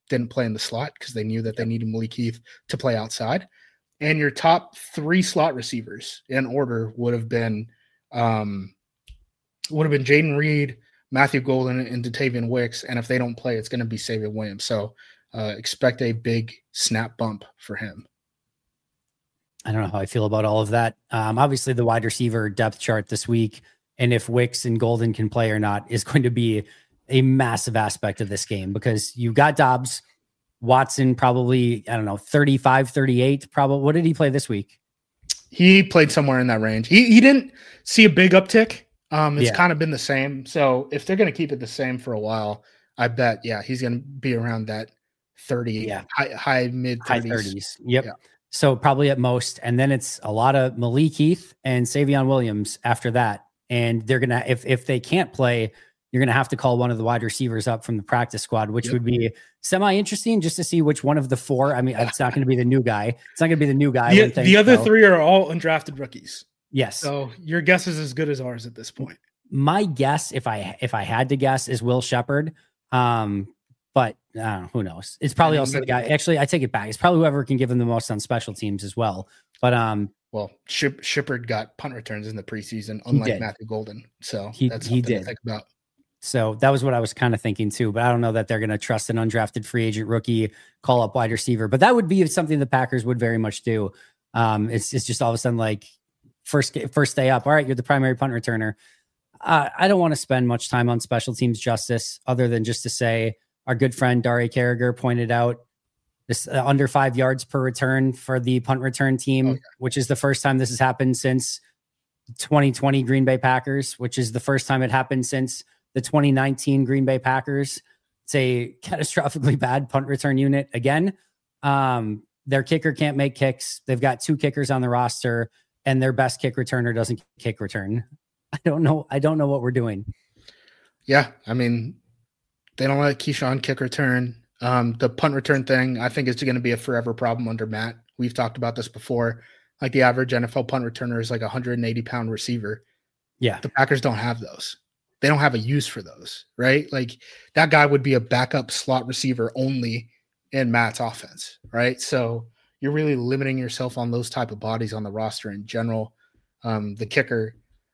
didn't play in the slot because they knew that they needed Malik Heath to play outside. And your top three slot receivers in order would have been um, would have been Jaden Reed, Matthew Golden, and Dontayvion Wicks. And if they don't play, it's going to be Savion Williams. So uh, expect a big snap bump for him. I don't know how I feel about all of that. Um, obviously, the wide receiver depth chart this week, and if Wicks and Golden can play or not, is going to be a massive aspect of this game because you've got Dobbs, Watson, probably, I don't know, thirty-five, thirty-eight, probably. What did he play this week? He played somewhere in that range. He he didn't see a big uptick. Um, it's Yeah. kind of been the same. So if they're going to keep it the same for a while, I bet, yeah, he's going to be around that thirty, Yeah. high, high mid High thirties. thirties. Yep. Yeah. So probably at most. And then it's a lot of Malik Heath and Savion Williams after that. And they're going to, if if they can't play, you're going to have to call one of the wide receivers up from the practice squad, which Yep. would be semi-interesting just to see which one of the four. I mean, it's not going to be the new guy. It's not going to be the new guy. I The, wouldn't think, the other so. three are all undrafted rookies. Yes. So your guess is as good as ours at this point. My guess, if I if I had to guess, is Will Shepherd. Um, but uh, who knows? It's probably I mean, also the guy. Actually, I take it back. It's probably whoever can give him the most on special teams as well. But um, Well, Ship, Shippard got punt returns in the preseason, unlike did. Matthew Golden. So He- that's he something to did. think about. so that was what I was kind of thinking too. But I don't know that they're going to trust an undrafted free agent rookie call up wide receiver. But that would be something the Packers would very much do. Um, it's it's just all of a sudden like first first day up. All right, you're the primary punt returner. Uh, I don't want to spend much time on special teams justice other than just to say our good friend Dare Carragher pointed out this uh, under five yards per return for the punt return team, Oh, yeah. which is the first time this has happened since twenty twenty Green Bay Packers, which is the first time it happened since the twenty nineteen Green Bay Packers. It's a catastrophically bad punt return unit again. Um, their kicker can't make kicks. They've got two kickers on the roster and their best kick returner doesn't kick return. I don't know. I don't know what we're doing. Yeah, I mean, they don't let Keyshawn kick return. Um, the punt return thing, I think, is going to be a forever problem under Matt. We've talked about this before. Like the average N F L punt returner is like a one hundred eighty pound receiver. Yeah. The Packers don't have those. They don't have a use for those, right? Like that guy would be a backup slot receiver only in Matt's offense, right? So you're really limiting yourself on those type of bodies on the roster in general. Um, the kicker,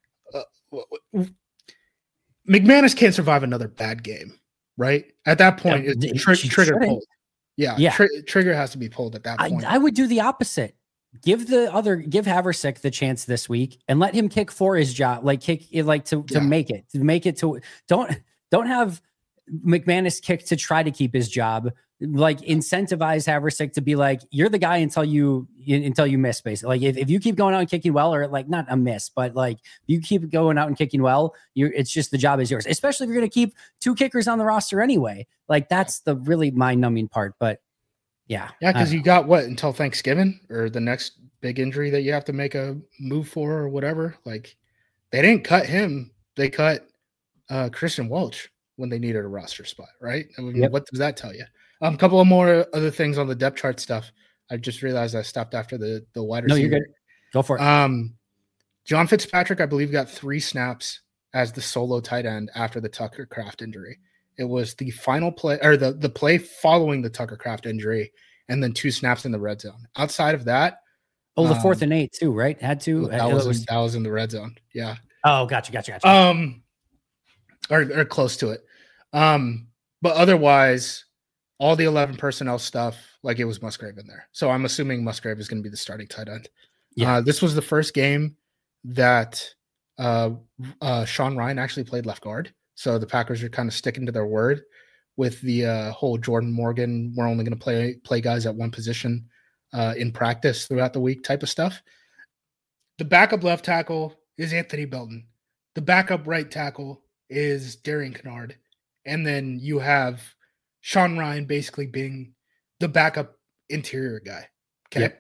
uh, McManus can't survive another bad game, right? At that point, Yeah, it's he- tri- she trigger shouldn't. pulled. Yeah, Yeah. tri- trigger has to be pulled at that I, point. I would do the opposite. Give the other, give Haversick the chance this week and let him kick for his job, like kick it, like to to Yeah. make it, to make it to. Don't don't have McManus kick to try to keep his job. Like incentivize Haversick to be like, you're the guy until you until you miss, basically. Like if, if you keep going out and kicking well, or like not a miss, but like you keep going out and kicking well, you it's just the job is yours. Especially if you're going to keep two kickers on the roster anyway. Like that's the really mind numbing part. But yeah, Yeah, because I- you got what until Thanksgiving or the next big injury that you have to make a move for or whatever. Like they didn't cut him; they cut uh, Christian Welch when they needed a roster spot, right? I mean, Yep. what does that tell you? A um, couple of more other things on the depth chart stuff. I just realized I stopped after the the wide no, receiver. you're good. Go for it. Um, John Fitzpatrick, I believe, got three snaps as the solo tight end after the Tucker Kraft injury. It was the final play or the, the play following the Tucker Kraft injury, and then two snaps in the red zone. Outside of that, Oh, the fourth um, and eight too, right? Had to. that It was, was- in, that was in the red zone. Yeah. oh, gotcha, gotcha, gotcha. Um, or, or close to it. Um, but otherwise, all the eleven personnel stuff, like it was Musgrave in there. So I'm assuming Musgrave is going to be the starting tight end. Yeah. Uh, this was the first game that uh, uh, Sean Ryan actually played left guard. So the Packers are kind of sticking to their word with the uh, whole Jordan Morgan, we're only going to play play guys at one position uh, in practice throughout the week type of stuff. The backup left tackle is Anthony Belton. The backup right tackle is Darian Kennard. And then you have Sean Ryan basically being the backup interior guy. Okay. Yep.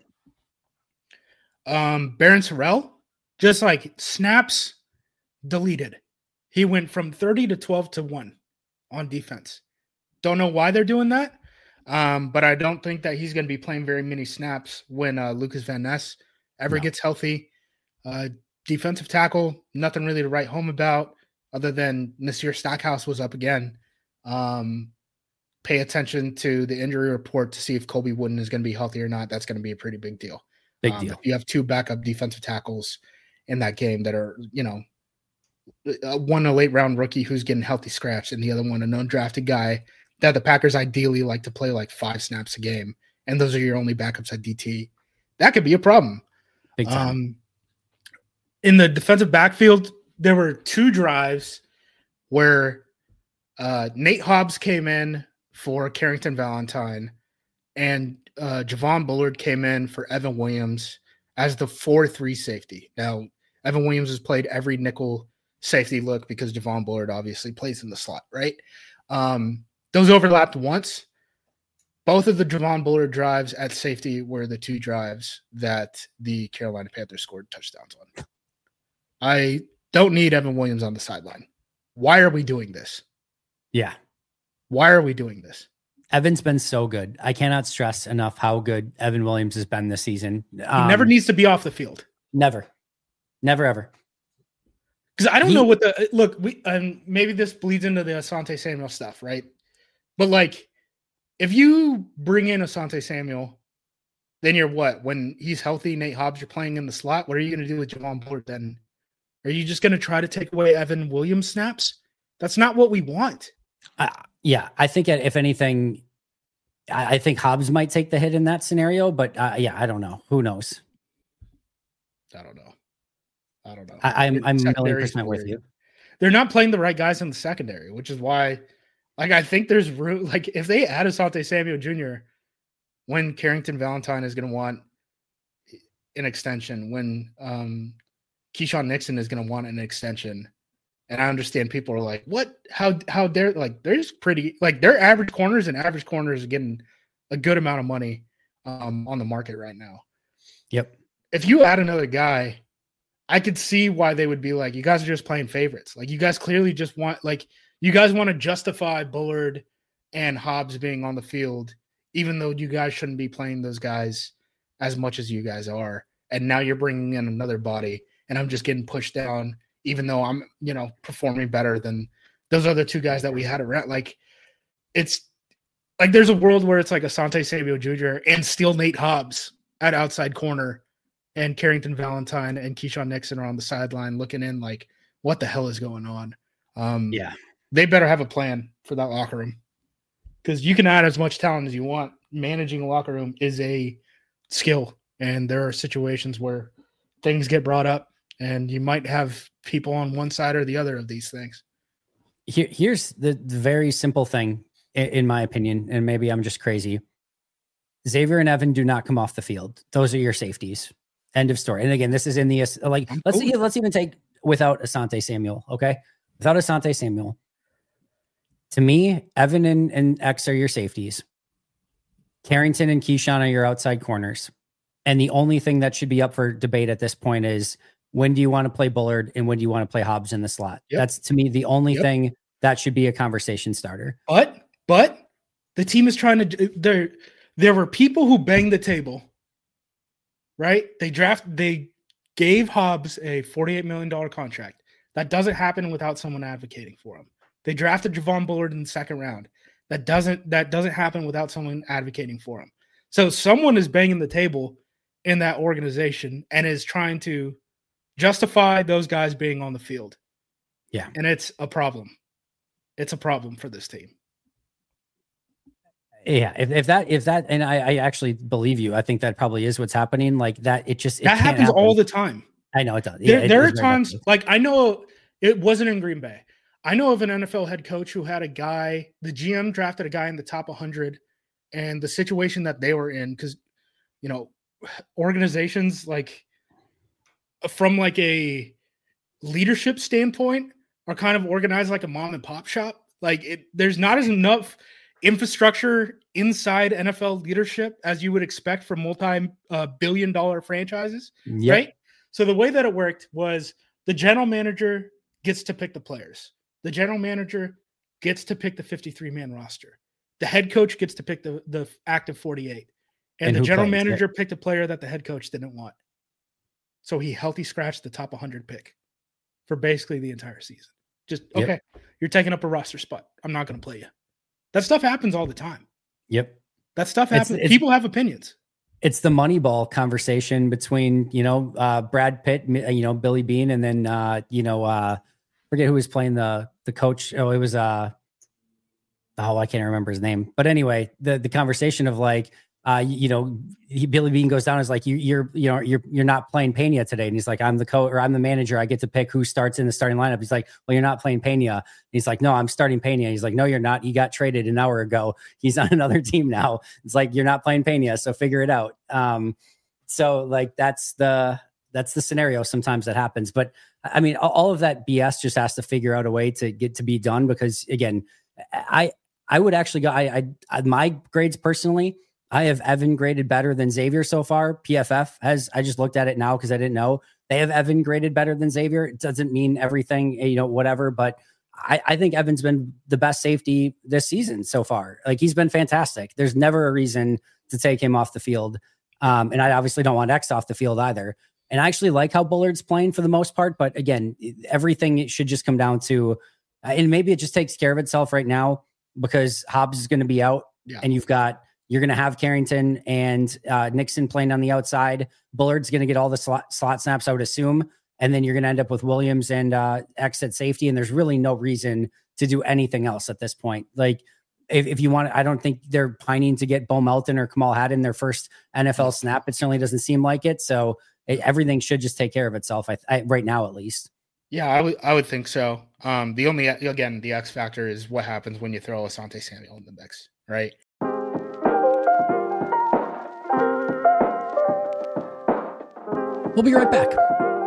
Um, Baron Sorrell, just like snaps deleted. He went from thirty to twelve to one on defense. Don't know why they're doing that. Um, but I don't think that he's going to be playing very many snaps when uh, Lucas Van Ness ever No. gets healthy. Uh, defensive tackle, nothing really to write home about other than Nasir Stackhouse was up again. Um, pay attention to the injury report to see if Colby Wooden is going to be healthy or not. That's going to be a pretty big deal. Big um, deal. If you have two backup defensive tackles in that game that are, you know, one a late round rookie who's getting healthy scratch, and the other one an undrafted guy that the Packers ideally like to play like five snaps a game, and those are your only backups at D T, that could be a problem. Big time. Um, in the defensive backfield, there were two drives where uh, Nate Hobbs came in for Carrington Valentine, and uh, Javon Bullard came in for Evan Williams as the four three safety. Now, Evan Williams has played every nickel safety look because Javon Bullard obviously plays in the slot, right? Um, those overlapped once. Both of the Javon Bullard drives at safety were the two drives that the Carolina Panthers scored touchdowns on. I don't need Evan Williams on the sideline. Why are we doing this? Yeah. Why are we doing this? Evan's been so good. I cannot stress enough how good Evan Williams has been this season. Um, he never needs to be off the field. Never. Never, ever. Because I don't he, know what the – look, we and maybe this bleeds into the Asante Samuel stuff, right? But, like, if you bring in Asante Samuel, then you're what? When he's healthy, Nate Hobbs, you're playing in the slot. What are you going to do with Javon Bullard then? Are you just going to try to take away Evan Williams snaps? That's not what we want. Uh, yeah, I think if anything, I, I think Hobbs might take the hit in that scenario. But, uh, yeah, I don't know. Who knows? I don't know. I don't know. I, I'm I'm a million percent with you. They're not playing the right guys in the secondary, which is why, like, I think there's room. Like, if they add Asante Samuel Junior, when Carrington Valentine is going to want an extension, when um, Keyshawn Nixon is going to want an extension, and I understand people are like, "What? How? How dare?" Like, there's pretty like their average corners and average corners are getting a good amount of money um, on the market right now. Yep. If you add another guy, I could see why they would be like, you guys are just playing favorites. Like, you guys clearly just want, like, you guys want to justify Bullard and Hobbs being on the field, even though you guys shouldn't be playing those guys as much as you guys are. And now you're bringing in another body, and I'm just getting pushed down, even though I'm, you know, performing better than those other two guys that we had around. Like, it's like there's a world where it's like Asante Samuel Junior and still Nate Hobbs at outside corner, and Carrington Valentine and Keyshawn Nixon are on the sideline looking in like, what the hell is going on? Um, yeah. They better have a plan for that locker room, because you can add as much talent as you want. Managing a locker room is a skill, and there are situations where things get brought up, and you might have people on one side or the other of these things. Here, here's the, the very simple thing, in, in my opinion, and maybe I'm just crazy. Xavier and Evan do not come off the field. Those are your safeties. End of story. And again, this is in the like. I'm Let's cool. let's even take without Asante Samuel. Okay, without Asante Samuel. To me, Evan and, and X are your safeties. Carrington and Keyshawn are your outside corners. And the only thing that should be up for debate at this point is, when do you want to play Bullard and when do you want to play Hobbs in the slot? Yep. That's, to me, the only yep. thing that should be a conversation starter. But but the team is trying to. There there were people who banged the table. Right? They draft, they gave Hobbs a forty-eight million dollars contract. That doesn't happen without someone advocating for him. They drafted Javon Bullard in the second round. That doesn't, that doesn't happen without someone advocating for him. So someone is banging the table in that organization and is trying to justify those guys being on the field. Yeah. And it's a problem. It's a problem for this team. Yeah, if, if that if that and I, I actually believe you. I think that probably is what's happening. Like that, it just it that happens happen. all the time. I know it does. There, yeah, it, there it are times like I know it wasn't in Green Bay. I know of an N F L head coach who had a guy. The G M drafted a guy in the top one hundred, and the situation that they were in, because you know organizations like from like a leadership standpoint are kind of organized like a mom and pop shop. Like it, there's not as enough infrastructure inside N F L leadership as you would expect from multi-billion uh, dollar franchises, yep. right? So the way that it worked was the general manager gets to pick the players. The general manager gets to pick the fifty-three man roster. The head coach gets to pick the, the active forty-eight. And, and the general plays, manager yeah. picked a player that the head coach didn't want. So he healthy scratched the top one hundred pick for basically the entire season. Just, okay, yep. you're taking up a roster spot. I'm not going to play you. That stuff happens all the time. Yep. That stuff happens. It's, it's, People have opinions. It's the Moneyball conversation between, you know, uh, Brad Pitt, you know, Billy Beane, and then, uh, you know, uh, forget who was playing the, the coach. Oh, it was, uh, oh, I can't remember his name, but anyway, the, the conversation of like, uh, you, you know, he, Billy Beane goes down, is like, you, you're, you know, you're, you're not playing Pena today. And he's like, I'm the coach, or I'm the manager. I get to pick who starts in the starting lineup. He's like, well, you're not playing Pena. And he's like, no, I'm starting Pena. He's like, no, you're not. He got traded an hour ago. He's on another team now. It's like, you're not playing Pena. So figure it out. Um, so like, that's the, that's the scenario sometimes that happens. But I mean, all of that B S just has to figure out a way to get to be done, because again, I, I would actually go, I, I, my grades personally, I have Evan graded better than Xavier so far. P F F has, I just looked at it now because I didn't know. They have Evan graded better than Xavier. It doesn't mean everything, you know, whatever, but I, I think Evan's been the best safety this season so far. Like, he's been fantastic. There's never a reason to take him off the field. Um, and I obviously don't want X off the field either. And I actually like how Bullard's playing for the most part, but again, everything should just come down to, uh, and maybe it just takes care of itself right now because Hobbs is going to be out, yeah. and you've got, You're going to have Carrington and uh, Nixon playing on the outside. Bullard's going to get all the slot, slot snaps, I would assume. And then you're going to end up with Williams and uh, X at safety. And there's really no reason to do anything else at this point. Like, if, if you want, I don't think they're pining to get Bo Melton or Kamal Haddon their first N F L snap. It certainly doesn't seem like it. So it, everything should just take care of itself, I, I, right now at least. Yeah, I would I would think so. Um, the only, again, the X factor is what happens when you throw Asante Samuel in the mix, right? We'll be right back.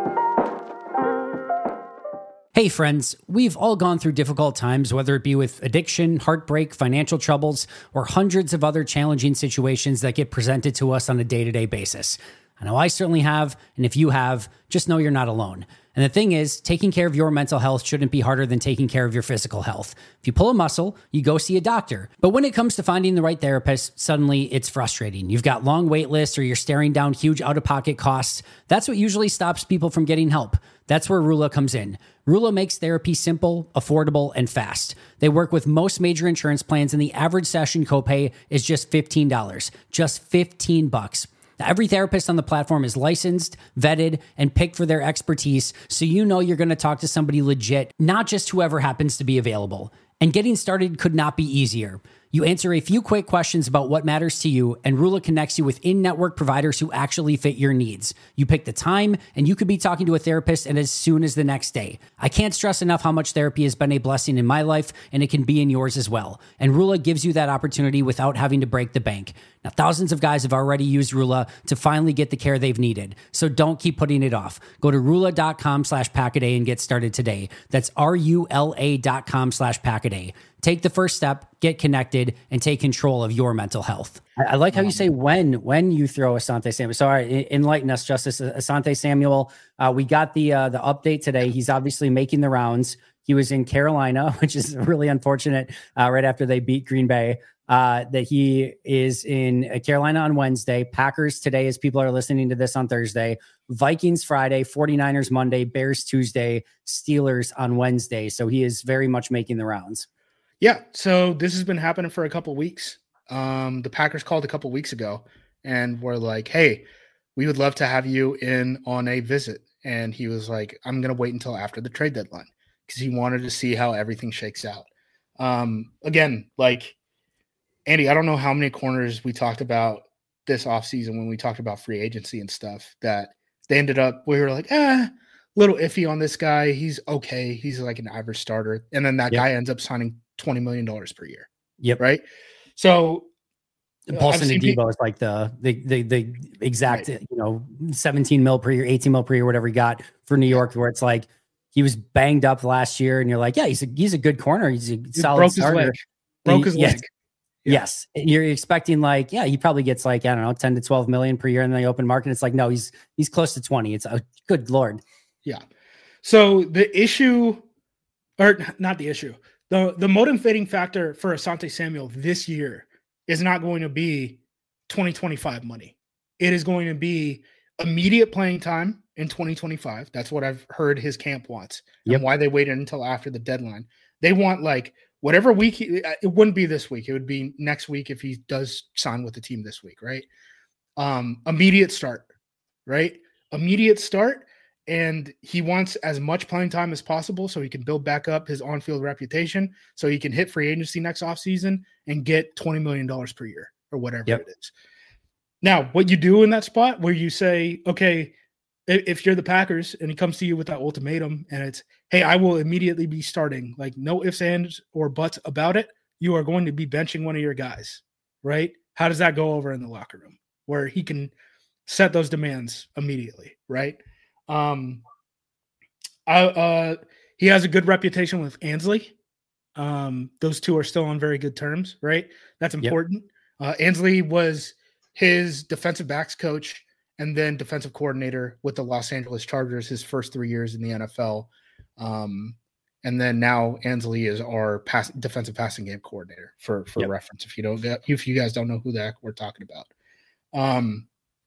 Hey friends, we've all gone through difficult times, whether it be with addiction, heartbreak, financial troubles, or hundreds of other challenging situations that get presented to us on a day-to-day basis. I know I certainly have, and if you have, just know you're not alone. And the thing is, taking care of your mental health shouldn't be harder than taking care of your physical health. If you pull a muscle, you go see a doctor. But when it comes to finding the right therapist, suddenly it's frustrating. You've got long wait lists or you're staring down huge out-of-pocket costs. That's what usually stops people from getting help. That's where Rula comes in. Rula makes therapy simple, affordable, and fast. They work with most major insurance plans, and the average session copay is just fifteen dollars. Just fifteen bucks. Now, every therapist on the platform is licensed, vetted, and picked for their expertise, so you know you're going to talk to somebody legit, not just whoever happens to be available. And getting started could not be easier. You answer a few quick questions about what matters to you, and Rula connects you with in-network providers who actually fit your needs. You pick the time, and you could be talking to a therapist and as soon as the next day. I can't stress enough how much therapy has been a blessing in my life, and it can be in yours as well. And Rula gives you that opportunity without having to break the bank. Now, thousands of guys have already used Rula to finally get the care they've needed, so don't keep putting it off. Go to rula.com slash Packaday and get started today. That's R-U-L-A dot com slash Packaday. Take the first step, get connected, and take control of your mental health. I, I like how you say when when you throw Asante Samuel. Sorry, enlighten us, Justice. Asante Samuel, uh, we got the uh, the update today. He's obviously making the rounds. He was in Carolina, which is really unfortunate, uh, right after they beat Green Bay, uh, that he is in Carolina on Wednesday. Packers today, as people are listening to this on Thursday. Vikings Friday, forty-niners Monday, Bears Tuesday, Steelers on Wednesday. So he is very much making the rounds. Yeah, so this has been happening for a couple weeks. Um, the Packers called a couple weeks ago and were like, hey, we would love to have you in on a visit. And he was like, I'm going to wait until after the trade deadline because he wanted to see how everything shakes out. Um, again, like, Andy, I don't know how many corners we talked about this offseason when we talked about free agency and stuff that they ended up, we were like, ah, little iffy on this guy. He's okay. He's like an average starter. And then that yep. guy ends up signing twenty million dollars per year. Yep. Right. So Paulson Adebo people- is like the, the, the, the exact, right. you know, seventeen mil per year, eighteen mil per year, whatever he got for New York, where it's like, he was banged up last year and you're like, yeah, he's a, he's a good corner. He's a he solid broke starter. His leg. Broke his yes. leg. Yeah. Yes. You're expecting like, yeah, he probably gets like, I don't know, ten to twelve million per year in the open market. It's like, no, he's, he's close to twenty. It's a good Lord. Yeah. So the issue or not the issue, The the motivating factor for Asante Samuel this year is not going to be twenty twenty-five money. It is going to be immediate playing time in twenty twenty-five. That's what I've heard his camp wants. Yep. And why they waited until after the deadline. They want like whatever week, he, it wouldn't be this week. It would be next week if he does sign with the team this week, right? Um, immediate start, right? Immediate start. And he wants as much playing time as possible so he can build back up his on-field reputation so he can hit free agency next offseason and get twenty million dollars per year or whatever yep. it is. Now, what you do in that spot where you say, okay, if you're the Packers and he comes to you with that ultimatum and it's, hey, I will immediately be starting, like no ifs, ands, or buts about it, you are going to be benching one of your guys, right? How does that go over in the locker room where he can set those demands immediately, right? Um, I, uh, he has a good reputation with Ansley. Um, those two are still on very good terms, right? That's important. Yep. Uh, Ansley was his defensive backs coach and then defensive coordinator with the Los Angeles Chargers his first three years in the N F L. Um, and then now Ansley is our pass, defensive passing game coordinator for, for yep. reference. If you don't get, if you guys don't know who the heck we're talking about. Um,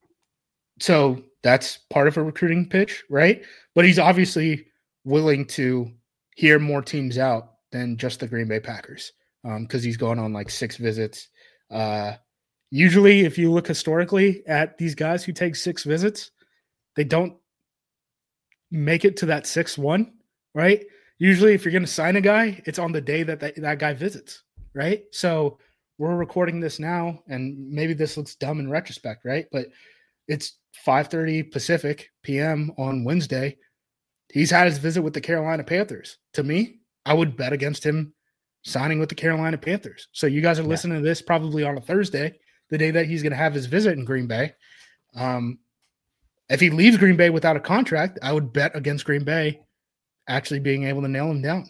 so that's part of a recruiting pitch, right? But he's obviously willing to hear more teams out than just the Green Bay Packers because um, he's going on like six visits. Uh, usually, if you look historically at these guys who take six visits, they don't make it to that sixth one, right? Usually, if you're going to sign a guy, it's on the day that, that that guy visits, right? So we're recording this now, and maybe this looks dumb in retrospect, right? But it's five thirty Pacific P M on Wednesday. He's had his visit with the Carolina Panthers. To me, I would bet against him signing with the Carolina Panthers. So you guys are yeah. listening to this probably on a Thursday, the day that he's going to have his visit in Green Bay. Um, if he leaves Green Bay without a contract, I would bet against Green Bay actually being able to nail him down.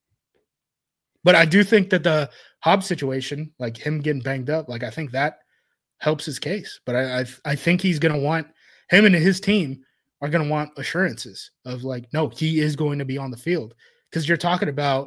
But I do think that the Hobbs situation, like him getting banged up, like I think that helps his case. But I I, I think he's going to want him and his team are going to want assurances of like, no, he is going to be on the field because you're talking about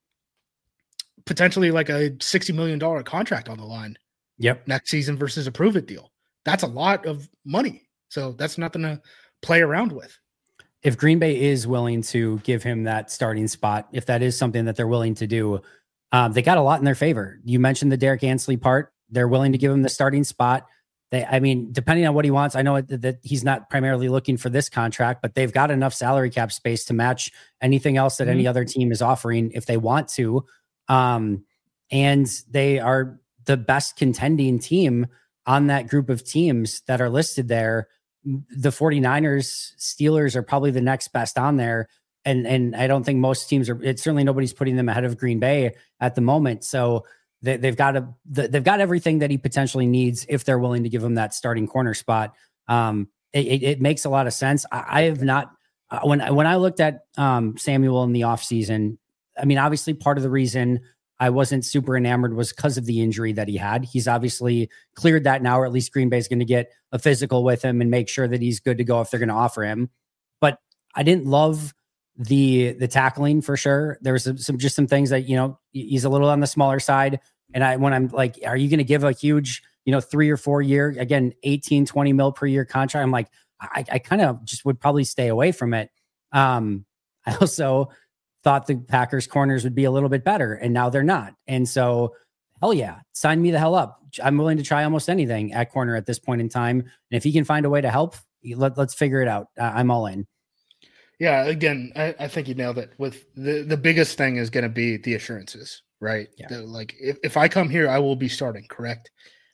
potentially like a sixty million dollars contract on the line. Yep. Next season versus a prove it deal. That's a lot of money. So that's nothing to play around with. If Green Bay is willing to give him that starting spot, if that is something that they're willing to do, um, they got a lot in their favor. You mentioned the Derek Ansley part. They're willing to give him the starting spot. They, I mean, depending on what he wants, I know that he's not primarily looking for this contract, but they've got enough salary cap space to match anything else that mm-hmm. any other team is offering if they want to. Um, and they are the best contending team on that group of teams that are listed there. The 49ers, Steelers are probably the next best on there. And, and I don't think most teams are, it's certainly nobody's putting them ahead of Green Bay at the moment. So they, they've got a, they've got everything that he potentially needs if they're willing to give him that starting corner spot. Um, it, it makes a lot of sense. I, I have not, uh, when I, when I looked at um, Samuel in the offseason, I mean, obviously part of the reason I wasn't super enamored was because of the injury that he had. He's obviously cleared that now, or at least Green Bay is going to get a physical with him and make sure that he's good to go if they're going to offer him. But I didn't love the the tackling for sure. There was some, some just some things that, you know, he's a little on the smaller side. And I, when I'm like, are you going to give a huge, you know, three or four year, again, eighteen, twenty mil per year contract? I'm like, I, I kind of just would probably stay away from it. Um, I also thought the Packers corners would be a little bit better, and now they're not. And so, hell yeah, sign me the hell up. I'm willing to try almost anything at corner at this point in time. And if he can find a way to help, let, let's figure it out. Uh, I'm all in. Yeah, again, I, I think you nailed it. With the, the biggest thing is going to be the assurances, right? Yeah. The, like, if, if I come here, I will be starting, correct?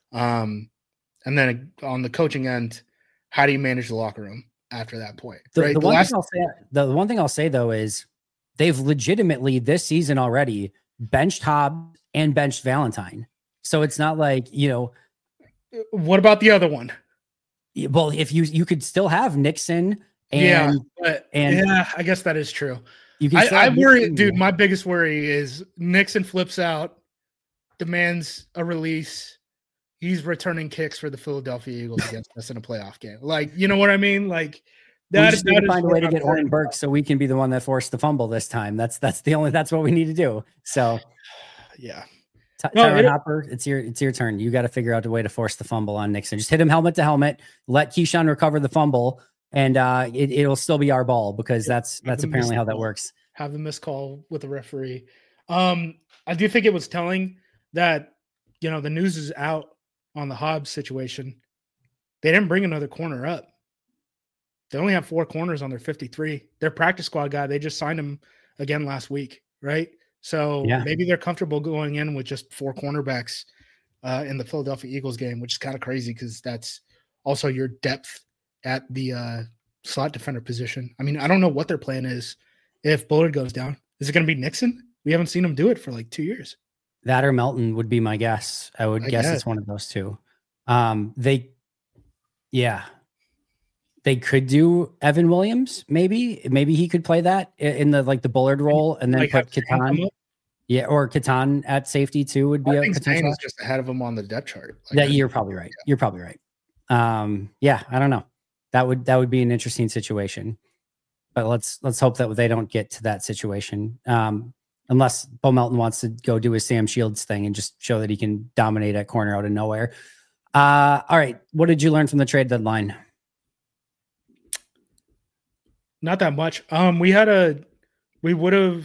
Um, and then on the coaching end, how do you manage the locker room after that point? The, right? the, the, one, last... thing I'll say, the, the one thing I'll say, though, is they've legitimately this season already benched Hobbs and benched Valentine. So it's not like, you know. What about the other one? Well, if you you could still have Nixon and yeah, but, and yeah, I guess that is true. You can I, I worry, Nixon, dude. My biggest worry is Nixon flips out, demands a release. He's returning kicks for the Philadelphia Eagles against us in a playoff game. Like, you know what I mean? Like, that, we just that need to find a way to get Oren Burks so we can be the one that forced the fumble this time. That's that's the only that's what we need to do. So, yeah. Ty- no, Tyron it, Hopper, it's your it's your turn. You got to figure out a way to force the fumble on Nixon. Just hit him helmet to helmet. Let Keyshawn recover the fumble, and uh, it, it'll still be our ball because that's that's apparently how that works. Have the missed call with the referee. Um, I do think it was telling that, you know, the news is out on the Hobbs situation. They didn't bring another corner up. They only have four corners on their fifty-three. Their practice squad guy, they just signed him again last week, right? So yeah. maybe they're comfortable going in with just four cornerbacks uh, in the Philadelphia Eagles game, which is kind of crazy because that's also your depth at the uh, slot defender position. I mean, I don't know what their plan is if Bullard goes down. Is it going to be Nixon? We haven't seen him do it for like two years. That or Melton would be my guess. I would I guess, guess it's one of those two. Um, they, yeah, they could do Evan Williams. Maybe, maybe he could play that in the like the Bullard role, and then like put Catan. Yeah, or Catan at safety too would be I a think potential. Is just ahead of him on the depth chart. Like, yeah, you're probably right. Yeah. You're probably right. Um, yeah, I don't know. That would that would be an interesting situation, but let's let's hope that they don't get to that situation. Um, unless Bo Melton wants to go do his Sam Shields thing and just show that he can dominate at corner out of nowhere. Uh, all right. What did you learn from the trade deadline? Not that much. Um, we had a, we would have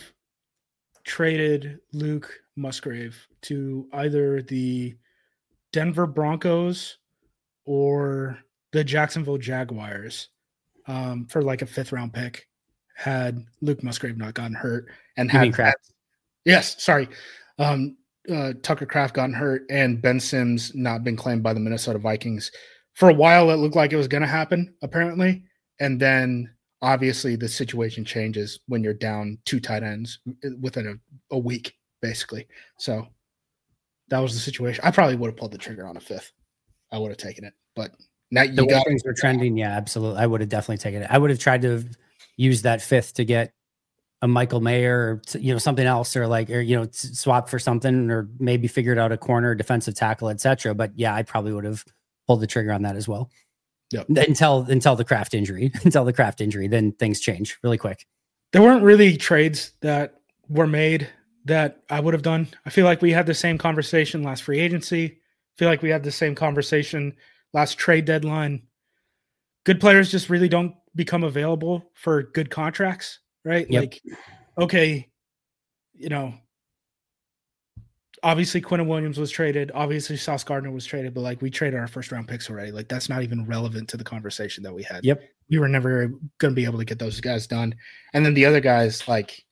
traded Luke Musgrave to either the Denver Broncos or the Jacksonville Jaguars um, for like a fifth round pick had Luke Musgrave not gotten hurt and you had mean Kraft. Yes, sorry. Um, uh, Tucker Kraft gotten hurt and Ben Sims not been claimed by the Minnesota Vikings. For a while, it looked like it was going to happen, apparently. And then, obviously, the situation changes when you're down two tight ends within a, a week, basically. So that was the situation. I probably would have pulled the trigger on a fifth. I would have taken it. But now you the way got things were trending. Yeah, absolutely. I would have definitely taken it. I would have tried to use that fifth to get a Michael Mayer or, you know, something else, or like, or, you know, swap for something, or maybe figured out a corner, defensive tackle, et cetera. But yeah, I probably would have pulled the trigger on that as well. Yep. Until, until the Kraft injury, until the Kraft injury, then things change really quick. There weren't really trades that were made that I would have done. I feel like we had the same conversation last free agency. I feel like we had the same conversation last trade deadline. Good players just really don't become available for good contracts. Right? Yep. Like, okay, you know, obviously Quinton Williams was traded. Obviously Sauce Gardner was traded, but like we traded our first round picks already. Like that's not even relevant to the conversation that we had. Yep. We were never going to be able to get those guys done. And then the other guys, like,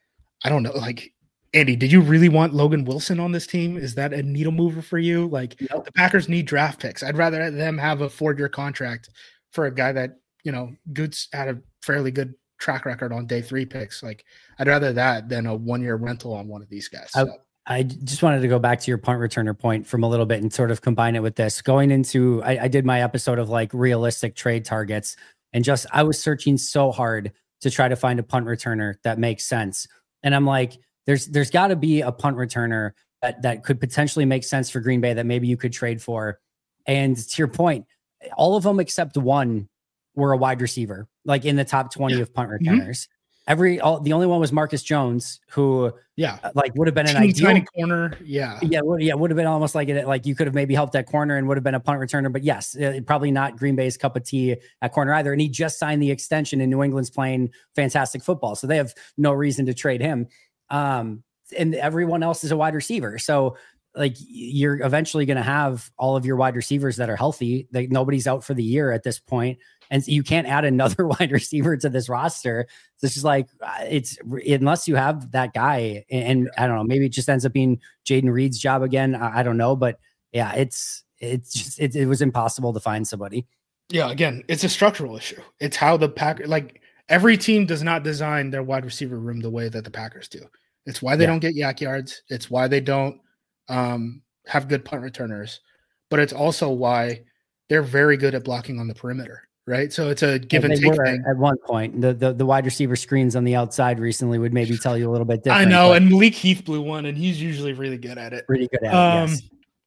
I don't know, like, Andy, did you really want Logan Wilson on this team? Is that a needle mover for you? Like, nope. The Packers need draft picks. I'd rather them have a four-year contract for a guy that, you know, Goods had a fairly good track record on day three picks. Like, I'd rather that than a one-year rental on one of these guys. So. I, I just wanted to go back to your punt returner point from a little bit and sort of combine it with this. Going into, I, I did my episode of like realistic trade targets, and just I was searching so hard to try to find a punt returner that makes sense. And I'm like, there's there's got to be a punt returner that that could potentially make sense for Green Bay that maybe you could trade for. And to your point, all of them except one were a wide receiver, like in the top twenty yeah. of punt returners. Mm-hmm. Every all the only one was Marcus Jones, who yeah, like would have been an Teeny ideal tiny corner. Yeah, yeah, would, yeah, would have been almost like it. Like you could have maybe helped at corner and would have been a punt returner. But yes, it, probably not Green Bay's cup of tea at corner either. And he just signed the extension, and New England's playing fantastic football, so they have no reason to trade him. Um, and everyone else is a wide receiver, so like you're eventually going to have all of your wide receivers that are healthy. Like nobody's out for the year at this point. And so you can't add another wide receiver to this roster. So it's just like, it's unless you have that guy, and, and I don't know, maybe it just ends up being Jaden Reed's job again. I, I don't know, but yeah, it's, it's just, it, it was impossible to find somebody. Yeah. Again, it's a structural issue. It's how the Packers, like every team does not design their wide receiver room the way that the Packers do. It's why they yeah. don't get yak yards. It's why they don't um, have good punt returners, but it's also why they're very good at blocking on the perimeter. Right. So it's a give and, and take thing. At one point, the, the the wide receiver screens on the outside recently would maybe tell you a little bit different. I know. And Malik Heath blew one, and he's usually really good at it. Really good at um, it, yes.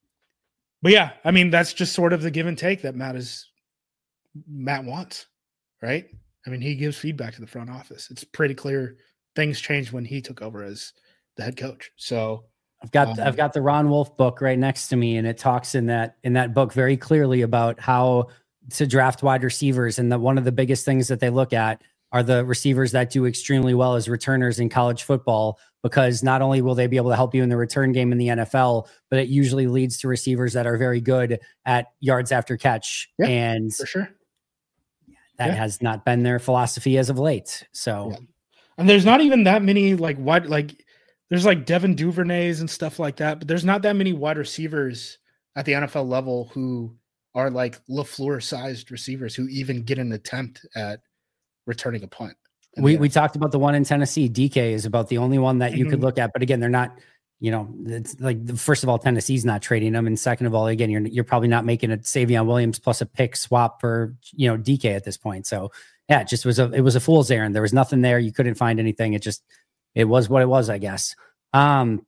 But yeah, I mean, that's just sort of the give and take that Matt is Matt wants. Right. I mean, he gives feedback to the front office. It's pretty clear things changed when he took over as the head coach. So I've got um, I've got the Ron Wolf book right next to me, and it talks in that in that book very clearly about how to draft wide receivers. And that one of the biggest things that they look at are the receivers that do extremely well as returners in college football, because not only will they be able to help you in the return game in the N F L, but it usually leads to receivers that are very good at yards after catch. Yeah, and for sure. That yeah. has not been their philosophy as of late. So, yeah. And there's not even that many like wide, like there's like Devin Duvernays and stuff like that, but there's not that many wide receivers at the N F L level who are like LaFleur sized receivers who even get an attempt at returning a punt. We we talked about the one in Tennessee. D K is about the only one that you mm-hmm. could look at, but again, they're not. You know, it's like, first of all, Tennessee's not trading them, and second of all, again, you're you're probably not making a Savion Williams plus a pick swap for, you know, D K at this point. So yeah, it just was a it was a fool's errand. There was nothing there. You couldn't find anything. It just it was what it was, I guess. Um,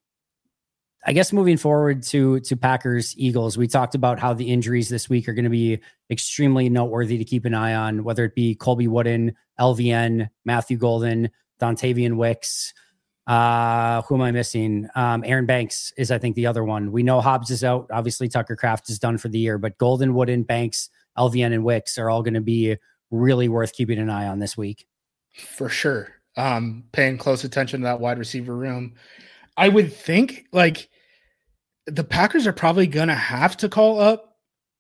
I guess moving forward to to Packers Eagles, we talked about how the injuries this week are going to be extremely noteworthy to keep an eye on, whether it be Colby Wooden, L V N, Matthew Golden, Dontavian Wicks. Uh, who am I missing? Um, Aaron Banks is, I think, the other one. We know Hobbs is out. Obviously, Tucker Kraft is done for the year, but Golden, Wooden, Banks, L V N, and Wicks are all going to be really worth keeping an eye on this week. For sure. Um, paying close attention to that wide receiver room. I would think like the Packers are probably going to have to call up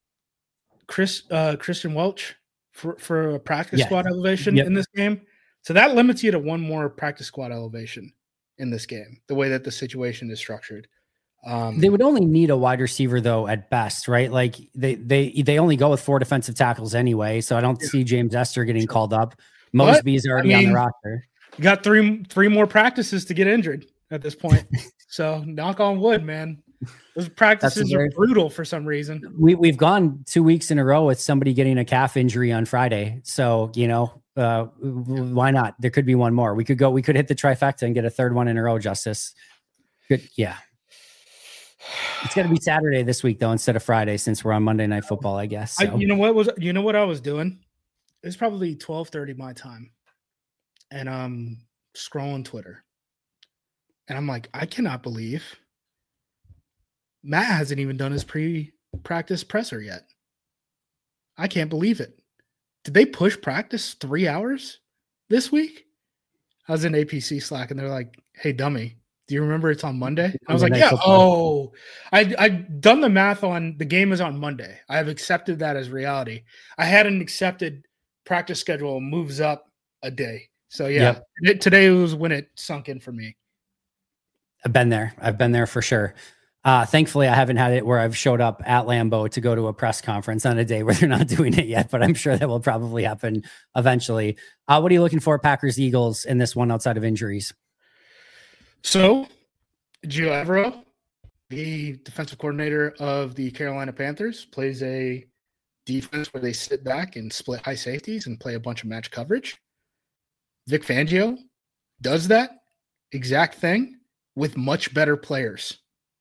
Chris, uh, Christian Welch for, for a practice yeah. squad elevation yep. in this game. So that limits you to one more practice squad elevation in this game, the way that the situation is structured. Um, they would only need a wide receiver though, at best, right? Like they, they, they only go with four defensive tackles anyway. So I don't yeah. see James Esther getting sure. called up. Mosby is already I mean, on the roster. You got three, three more practices to get injured at this point. So knock on wood, man. Those practices very, are brutal for some reason. We we've gone two weeks in a row with somebody getting a calf injury on Friday. So, you know, uh, why not? There could be one more. We could go, we could hit the trifecta and get a third one in a row, Justice. Good. Yeah. It's got to be Saturday this week though, instead of Friday, since we're on Monday Night Football, I guess. So. I, you know what was, you know what I was doing? It was probably twelve thirty my time. And I'm scrolling Twitter. And I'm like, I cannot believe Matt hasn't even done his pre-practice presser yet. I can't believe it. Did they push practice three hours this week? I was in A P C Slack and they're like, hey, dummy, do you remember it's on Monday? I was like, yeah, oh, I, I've done the math on the game is on Monday. I have accepted that as reality. I hadn't accepted practice schedule moves up a day. So, yeah, yep. it, today was when it sunk in for me. I've been there. I've been there for sure. Uh, thankfully, I haven't had it where I've showed up at Lambeau to go to a press conference on a day where they're not doing it yet, but I'm sure that will probably happen eventually. Uh, what are you looking for, Packers Eagles, in this one outside of injuries? So, Gio Evero, the defensive coordinator of the Carolina Panthers, plays a defense where they sit back and split high safeties and play a bunch of match coverage. Vic Fangio does that exact thing with much better players.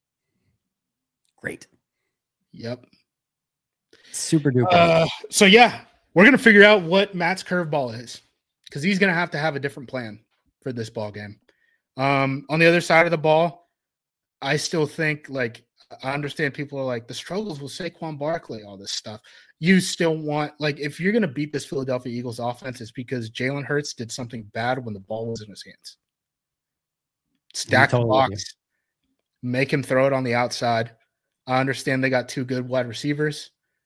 Great. Yep. Super duper. Uh, so, yeah, we're going to figure out what Matt's curveball is because he's going to have to have a different plan for this ball game. Um, on the other side of the ball, I still think, like, I understand people are like, the struggles with Saquon Barkley, all this stuff. You still want, like, if you're going to beat this Philadelphia Eagles offense, it's because Jalen Hurts did something bad when the ball was in his hands. Stack totally the box, do. Make him throw it on the outside. I understand they got two good wide receivers.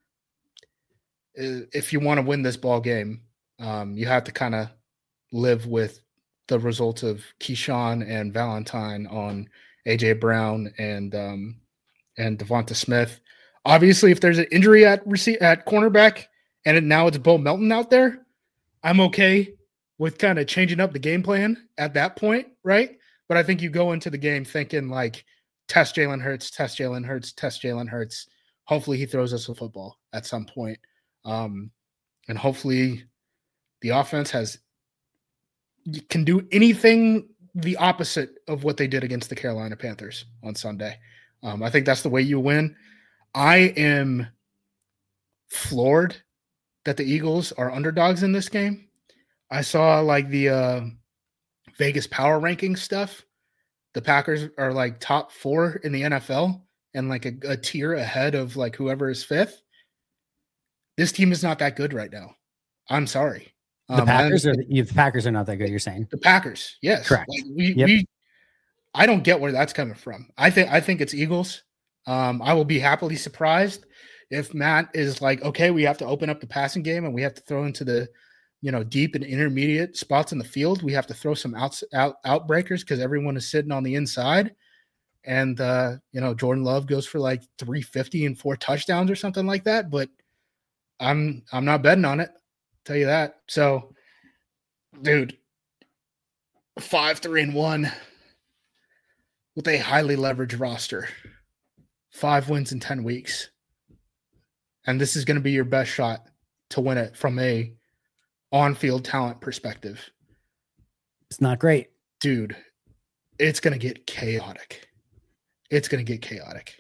If you want to win this ball game, um, you have to kind of live with the results of Keyshawn and Valentine on A J Brown and um, and Devonta Smith. Obviously, if there's an injury at rece- at cornerback and it, now it's Bo Melton out there, I'm okay with kind of changing up the game plan at that point, right? But I think you go into the game thinking like, test Jalen Hurts, test Jalen Hurts, test Jalen Hurts. Hopefully he throws us a football at some point. Um, and hopefully the offense has can do anything the opposite of what they did against the Carolina Panthers on Sunday. Um, I think that's the way you win. I am floored that the Eagles are underdogs in this game. I saw like the uh, Vegas power ranking stuff. The Packers are like top four in the N F L and like a, a tier ahead of like whoever is fifth. This team is not that good right now. I'm sorry. The um, Packers or the, the Packers are not that good. You're saying the Packers? Yes, correct. Like we, yep. we, I don't get where that's coming from. I think I think it's Eagles. Um, I will be happily surprised if Matt is like, okay, we have to open up the passing game and we have to throw into the, you know, deep and intermediate spots in the field. We have to throw some out out outbreakers because everyone is sitting on the inside. And uh, you know, Jordan Love goes for like three fifty and four touchdowns or something like that. But I'm I'm not betting on it. Tell you that. So, dude, five, three, and one with a highly leveraged roster, five wins in ten weeks. And this is going to be your best shot to win it from a on-field talent perspective. It's not great. Dude, it's going to get chaotic. It's going to get chaotic.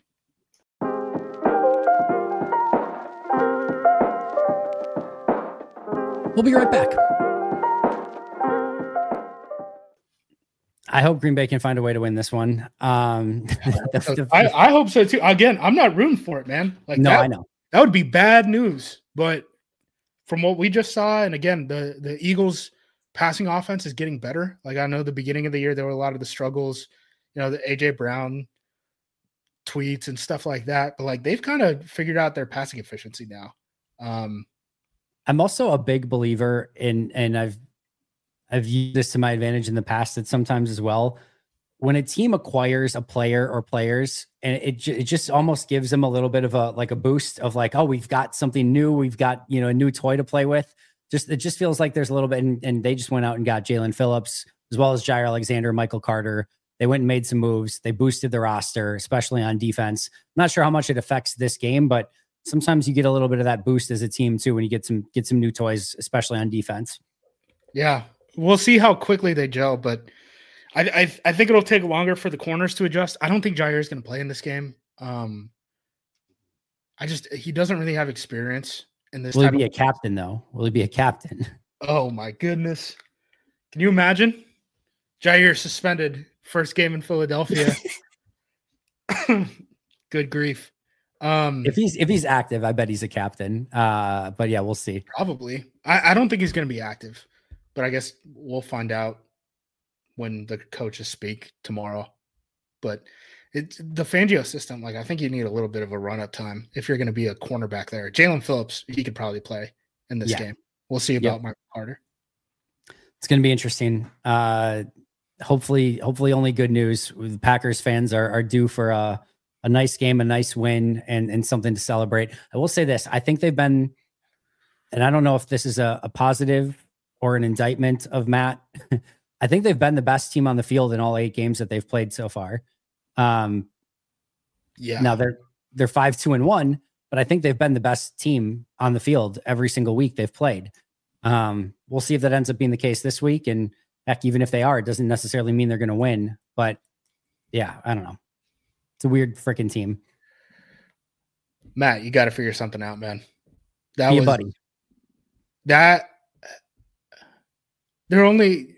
We'll be right back. I hope Green Bay can find a way to win this one. Um, the, the, I, I hope so too. Again, I'm not rooting for it, man. Like no, that, I know that would be bad news. But from what we just saw, and again, the the Eagles' passing offense is getting better. Like I know the beginning of the year there were a lot of the struggles, you know, the A J Brown tweets and stuff like that. But like they've kind of figured out their passing efficiency now. Um, I'm also a big believer in, and I've I've used this to my advantage in the past that sometimes as well, when a team acquires a player or players, and it, it just almost gives them a little bit of a, like a boost of like, oh, we've got something new. We've got, you know, a new toy to play with. Just, it just feels like there's a little bit, and, and they just went out and got Jalen Phillips as well as Jair Alexander, Michael Carter. They went and made some moves. They boosted the roster, especially on defense. I'm not sure how much it affects this game, but sometimes you get a little bit of that boost as a team too, when you get some, get some new toys, especially on defense. Yeah. We'll see how quickly they gel, but I, I I think it'll take longer for the corners to adjust. I don't think Jair is going to play in this game. Um, I just he doesn't really have experience in this. Will he type be of- a captain though? Will he be a captain? Oh my goodness! Can you imagine? Jair suspended first game in Philadelphia. Good grief! Um, if he's if he's active, I bet he's a captain. Uh, but yeah, we'll see. Probably. I, I don't think he's going to be active. But I guess we'll find out when the coaches speak tomorrow. But it's the Fangio system. Like I think you need a little bit of a run-up time if you're going to be a cornerback there. Jalen Phillips, he could probably play in this yeah. game. We'll see about yep. Michael Carter. It's going to be interesting. Uh, hopefully, hopefully, only good news. The Packers fans are are due for a a nice game, a nice win, and and something to celebrate. I will say this: I think they've been, and I don't know if this is a, a positive or an indictment of Matt. I think they've been the best team on the field in all eight games that they've played so far. Um, yeah. Now they're they're five, two, and one, but I think they've been the best team on the field every single week they've played. Um, we'll see if that ends up being the case this week. And heck, even if they are, it doesn't necessarily mean they're going to win. But yeah, I don't know. It's a weird freaking team. Matt, you got to figure something out, man. That Be was a buddy. That. There are only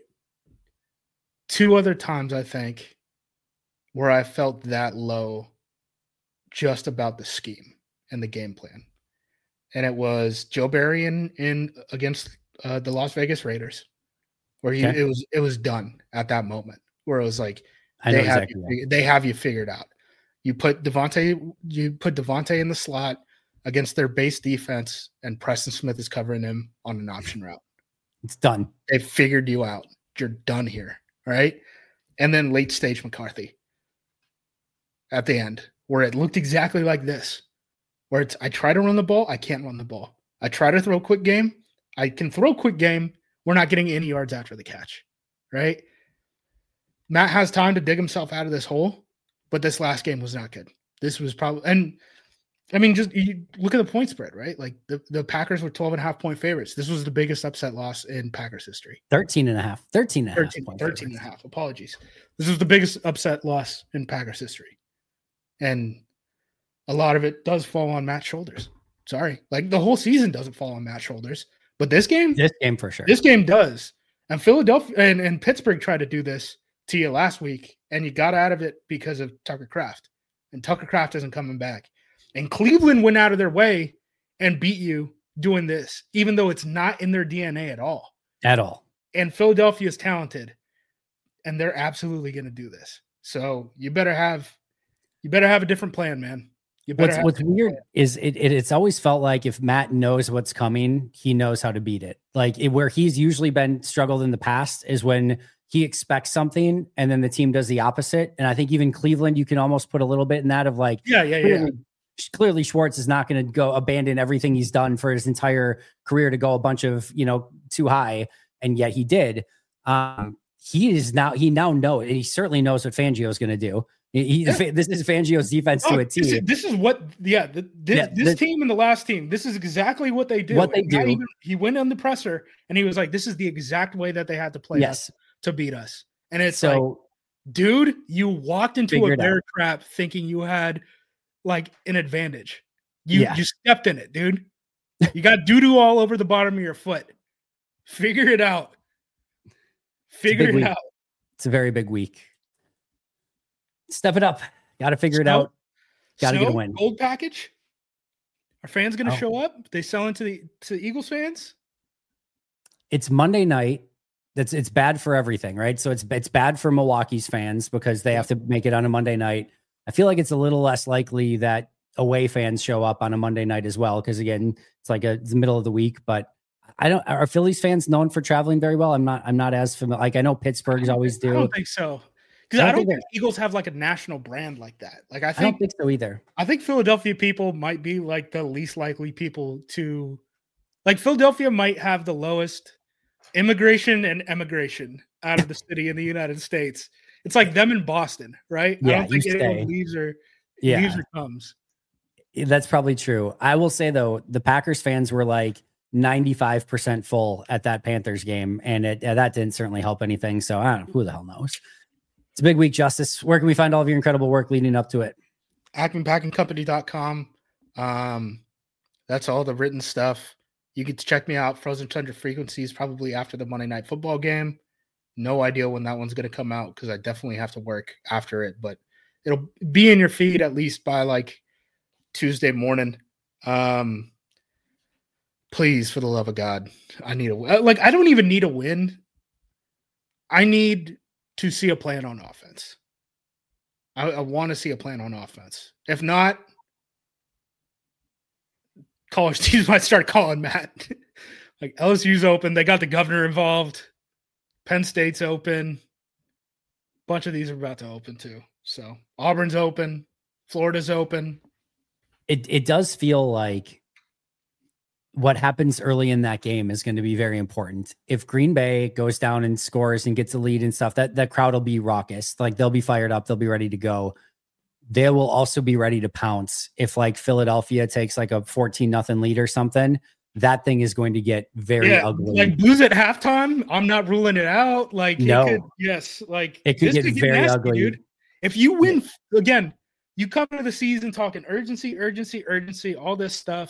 two other times, I think, where I felt that low just about the scheme and the game plan. And it was Joe Barry in, in against uh, the Las Vegas Raiders, where you, okay. it was it was done at that moment, where it was like I know they have exactly you, they have you figured out. You put Devontae you put Devontae in the slot against their base defense, and Preston Smith is covering him on an option route. It's done. They figured you out. You're done here, right? And then late stage McCarthy at the end, where it looked exactly like this, where it's I try to run the ball, I can't run the ball. I try to throw quick game, I can throw quick game. We're not getting any yards after the catch, right? Matt has time to dig himself out of this hole, but this last game was not good. This was probably, and I mean, just you look at the point spread, right? Like the, the Packers were twelve and a half point favorites. This was the biggest upset loss in Packers history. thirteen and a half. thirteen and a half. thirteen, thirteen and a half. Apologies. This was the biggest upset loss in Packers history. And a lot of it does fall on Matt's shoulders. Sorry. Like the whole season doesn't fall on Matt's shoulders. But this game, this game for sure. This game does. And Philadelphia and, and Pittsburgh tried to do this to you last week, and you got out of it because of Tucker Kraft. And Tucker Kraft isn't coming back. And Cleveland went out of their way and beat you doing this, even though it's not in their D N A at all. at all. And Philadelphia is talented, and they're absolutely going to do this. So you better have, you better have a different plan, man. You better. What's, have what's weird plan. is it, it. It's always felt like if Matt knows what's coming, he knows how to beat it. Like it, where he's usually been struggled in the past is when he expects something and then the team does the opposite. And I think even Cleveland, you can almost put a little bit in that of like, yeah, yeah, clearly, yeah. Clearly Schwartz is not going to go abandon everything he's done for his entire career to go a bunch of, you know, too high. And yet he did. Um, he is now, he now knows, and he certainly knows what Fangio is going to do. He, yeah. This is Fangio's defense oh, to a team. This is, this is what, yeah, the, this, yeah, this the, team and the last team, this is exactly what they do. What they do. Even, he went on the presser and he was like, this is the exact way that they had to play yes. us to beat us. And it's so, like, dude, you walked into a bear trap thinking you had like an advantage. You yeah. you stepped in it, dude. You got doo-doo all over the bottom of your foot. Figure it out. Figure it week. out. It's a very big week. Step it up. Got to figure so, it out. Got to so, get a win. Gold package. Are fans going to oh. show up? They selling to the to Eagles fans? It's Monday night. That's it's bad for everything, right? So it's it's bad for Milwaukee's fans because they have to make it on a Monday night. I feel like it's a little less likely that away fans show up on a Monday night as well, because again, it's like a it's the middle of the week. But I don't. Are Phillies fans known for traveling very well? I'm not. I'm not as familiar. Like I know Pittsburgh's always do. I don't think so. Because I, I don't think, think Eagles have like a national brand like that. Like I think I don't think so either. I think Philadelphia people might be like the least likely people to, like Philadelphia might have the lowest immigration and emigration out of the city in the United States. It's like them in Boston, right? Yeah, I don't think you anyone stay. leaves or yeah. leaves or comes. That's probably true. I will say though, the Packers fans were like ninety-five percent full at that Panthers game, and it uh, that didn't certainly help anything. So I don't know, who the hell knows. It's a big week, Justice. Where can we find all of your incredible work leading up to it? acme packing company dot com. Um, that's all the written stuff. You can check me out, Frozen Tundra Frequencies, probably after the Monday Night Football game. No idea when that one's going to come out because I definitely have to work after it, but it'll be in your feed at least by like Tuesday morning. Um, please, for the love of God, I need a like. I don't even need a win. I need to see a plan on offense. I, I want to see a plan on offense. If not, college teams might start calling Matt. Like L S U's open. They got the governor involved. Penn State's open. A bunch of these are about to open too. So Auburn's open. Florida's open. It it does feel like what happens early in that game is going to be very important. If Green Bay goes down and scores and gets a lead and stuff, that, that crowd will be raucous. Like they'll be fired up. They'll be ready to go. They will also be ready to pounce. If like Philadelphia takes like a fourteen nothing lead or something, that thing is going to get very yeah, ugly. Like lose at halftime. I'm not ruling it out. Like no. it could, yes. Like it could get could very nasty, ugly. Dude. If you win yeah. again, you come into the season talking urgency, urgency, urgency, all this stuff.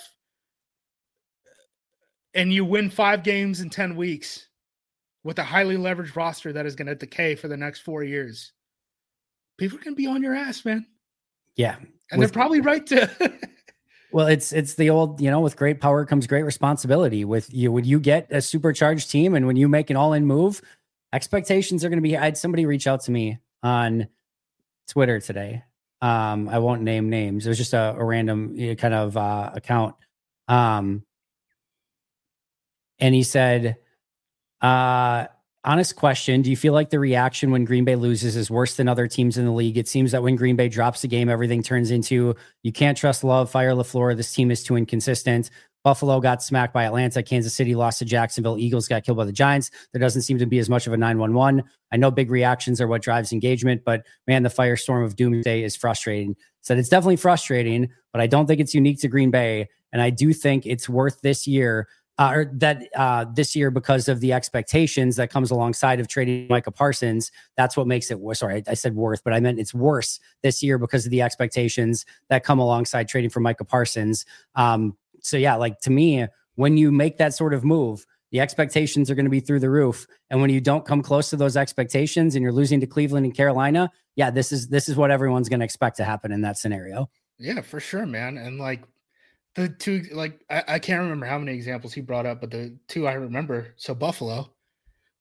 And you win five games in ten weeks with a highly leveraged roster that is going to decay for the next four years. People are going to be on your ass, man. Yeah. And with, they're probably right to. Well, it's it's the old, you know, with great power comes great responsibility. With you, when you get a supercharged team and when you make an all-in move, expectations are going to be. I had somebody reach out to me on Twitter today. Um, I won't name names. It was just a, a random kind of uh, account. Um, And he said, uh, honest question. Do you feel like the reaction when Green Bay loses is worse than other teams in the league? It seems that when Green Bay drops the game, everything turns into, you can't trust Love, fire LaFleur. This team is too inconsistent. Buffalo got smacked by Atlanta. Kansas City lost to Jacksonville. Eagles got killed by the Giants. There doesn't seem to be as much of a nine one one. I know big reactions are what drives engagement, but man, the firestorm of doomsday is frustrating. Said it's definitely frustrating, but I don't think it's unique to Green Bay. And I do think it's worth this year Uh, or that uh, this year, because of the expectations that comes alongside of trading Micah Parsons, that's what makes it worse. Sorry, I, I said worth, but I meant it's worse this year because of the expectations that come alongside trading for Micah Parsons. Um, so yeah, like to me, when you make that sort of move, the expectations are going to be through the roof. And when you don't come close to those expectations and you're losing to Cleveland and Carolina, yeah, this is this is what everyone's going to expect to happen in that scenario. Yeah, for sure, man. And like, the two, like, I, I can't remember how many examples he brought up, but the two I remember. So Buffalo,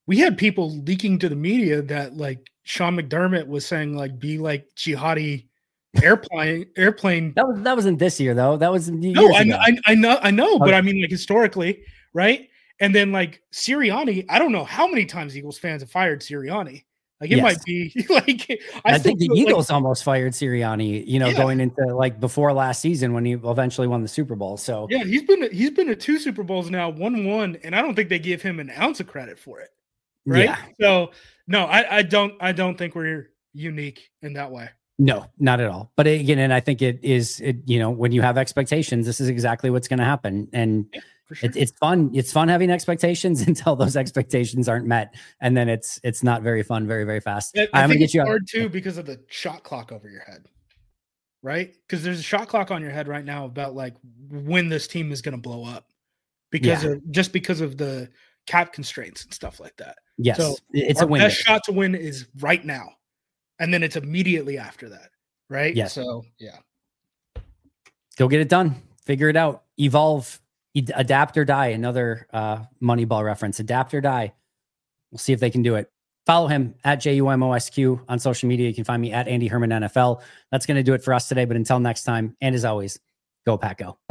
we had people leaking to the media that like Sean McDermott was saying like be like jihadi airplane airplane. That was that wasn't this year though. That was years no, I, ago. I I know I know, but Okay. I mean like historically, right? And then like Sirianni, I don't know how many times Eagles fans have fired Sirianni. Like it Yes. might be like I, I, still think the feel like- Eagles almost fired Sirianni, you know, Yeah. going into like before last season when he eventually won the Super Bowl. So yeah, he's been he's been to two Super Bowls now, one one, and I don't think they give him an ounce of credit for it. Right? yeah. So no, I, I don't I don't think we're unique in that way. No, not at all. But again, and I think it is, it, you know, when you have expectations, this is exactly what's going to happen. And Yeah, for sure. it, it's fun. It's fun having expectations until those expectations aren't met. And then it's, it's not very fun, very, very fast. I, I I'm going think to it's get you hard too because of the shot clock over your head. Right? Because there's a shot clock on your head right now about like when this team is going to blow up. Because Yeah. of just because of the cap constraints and stuff like that. Yes, So it's a Our win. best shot to win is right now. And then it's immediately after that. Right? Yes. So yeah. Go get it done. Figure it out. Evolve. Ed- adapt or die. Another uh, Moneyball reference. Adapt or die. We'll see if they can do it. Follow him at J U M O S Q on social media. You can find me at Andy Herman N F L. That's going to do it for us today. But until next time, and as always, go Pack Go.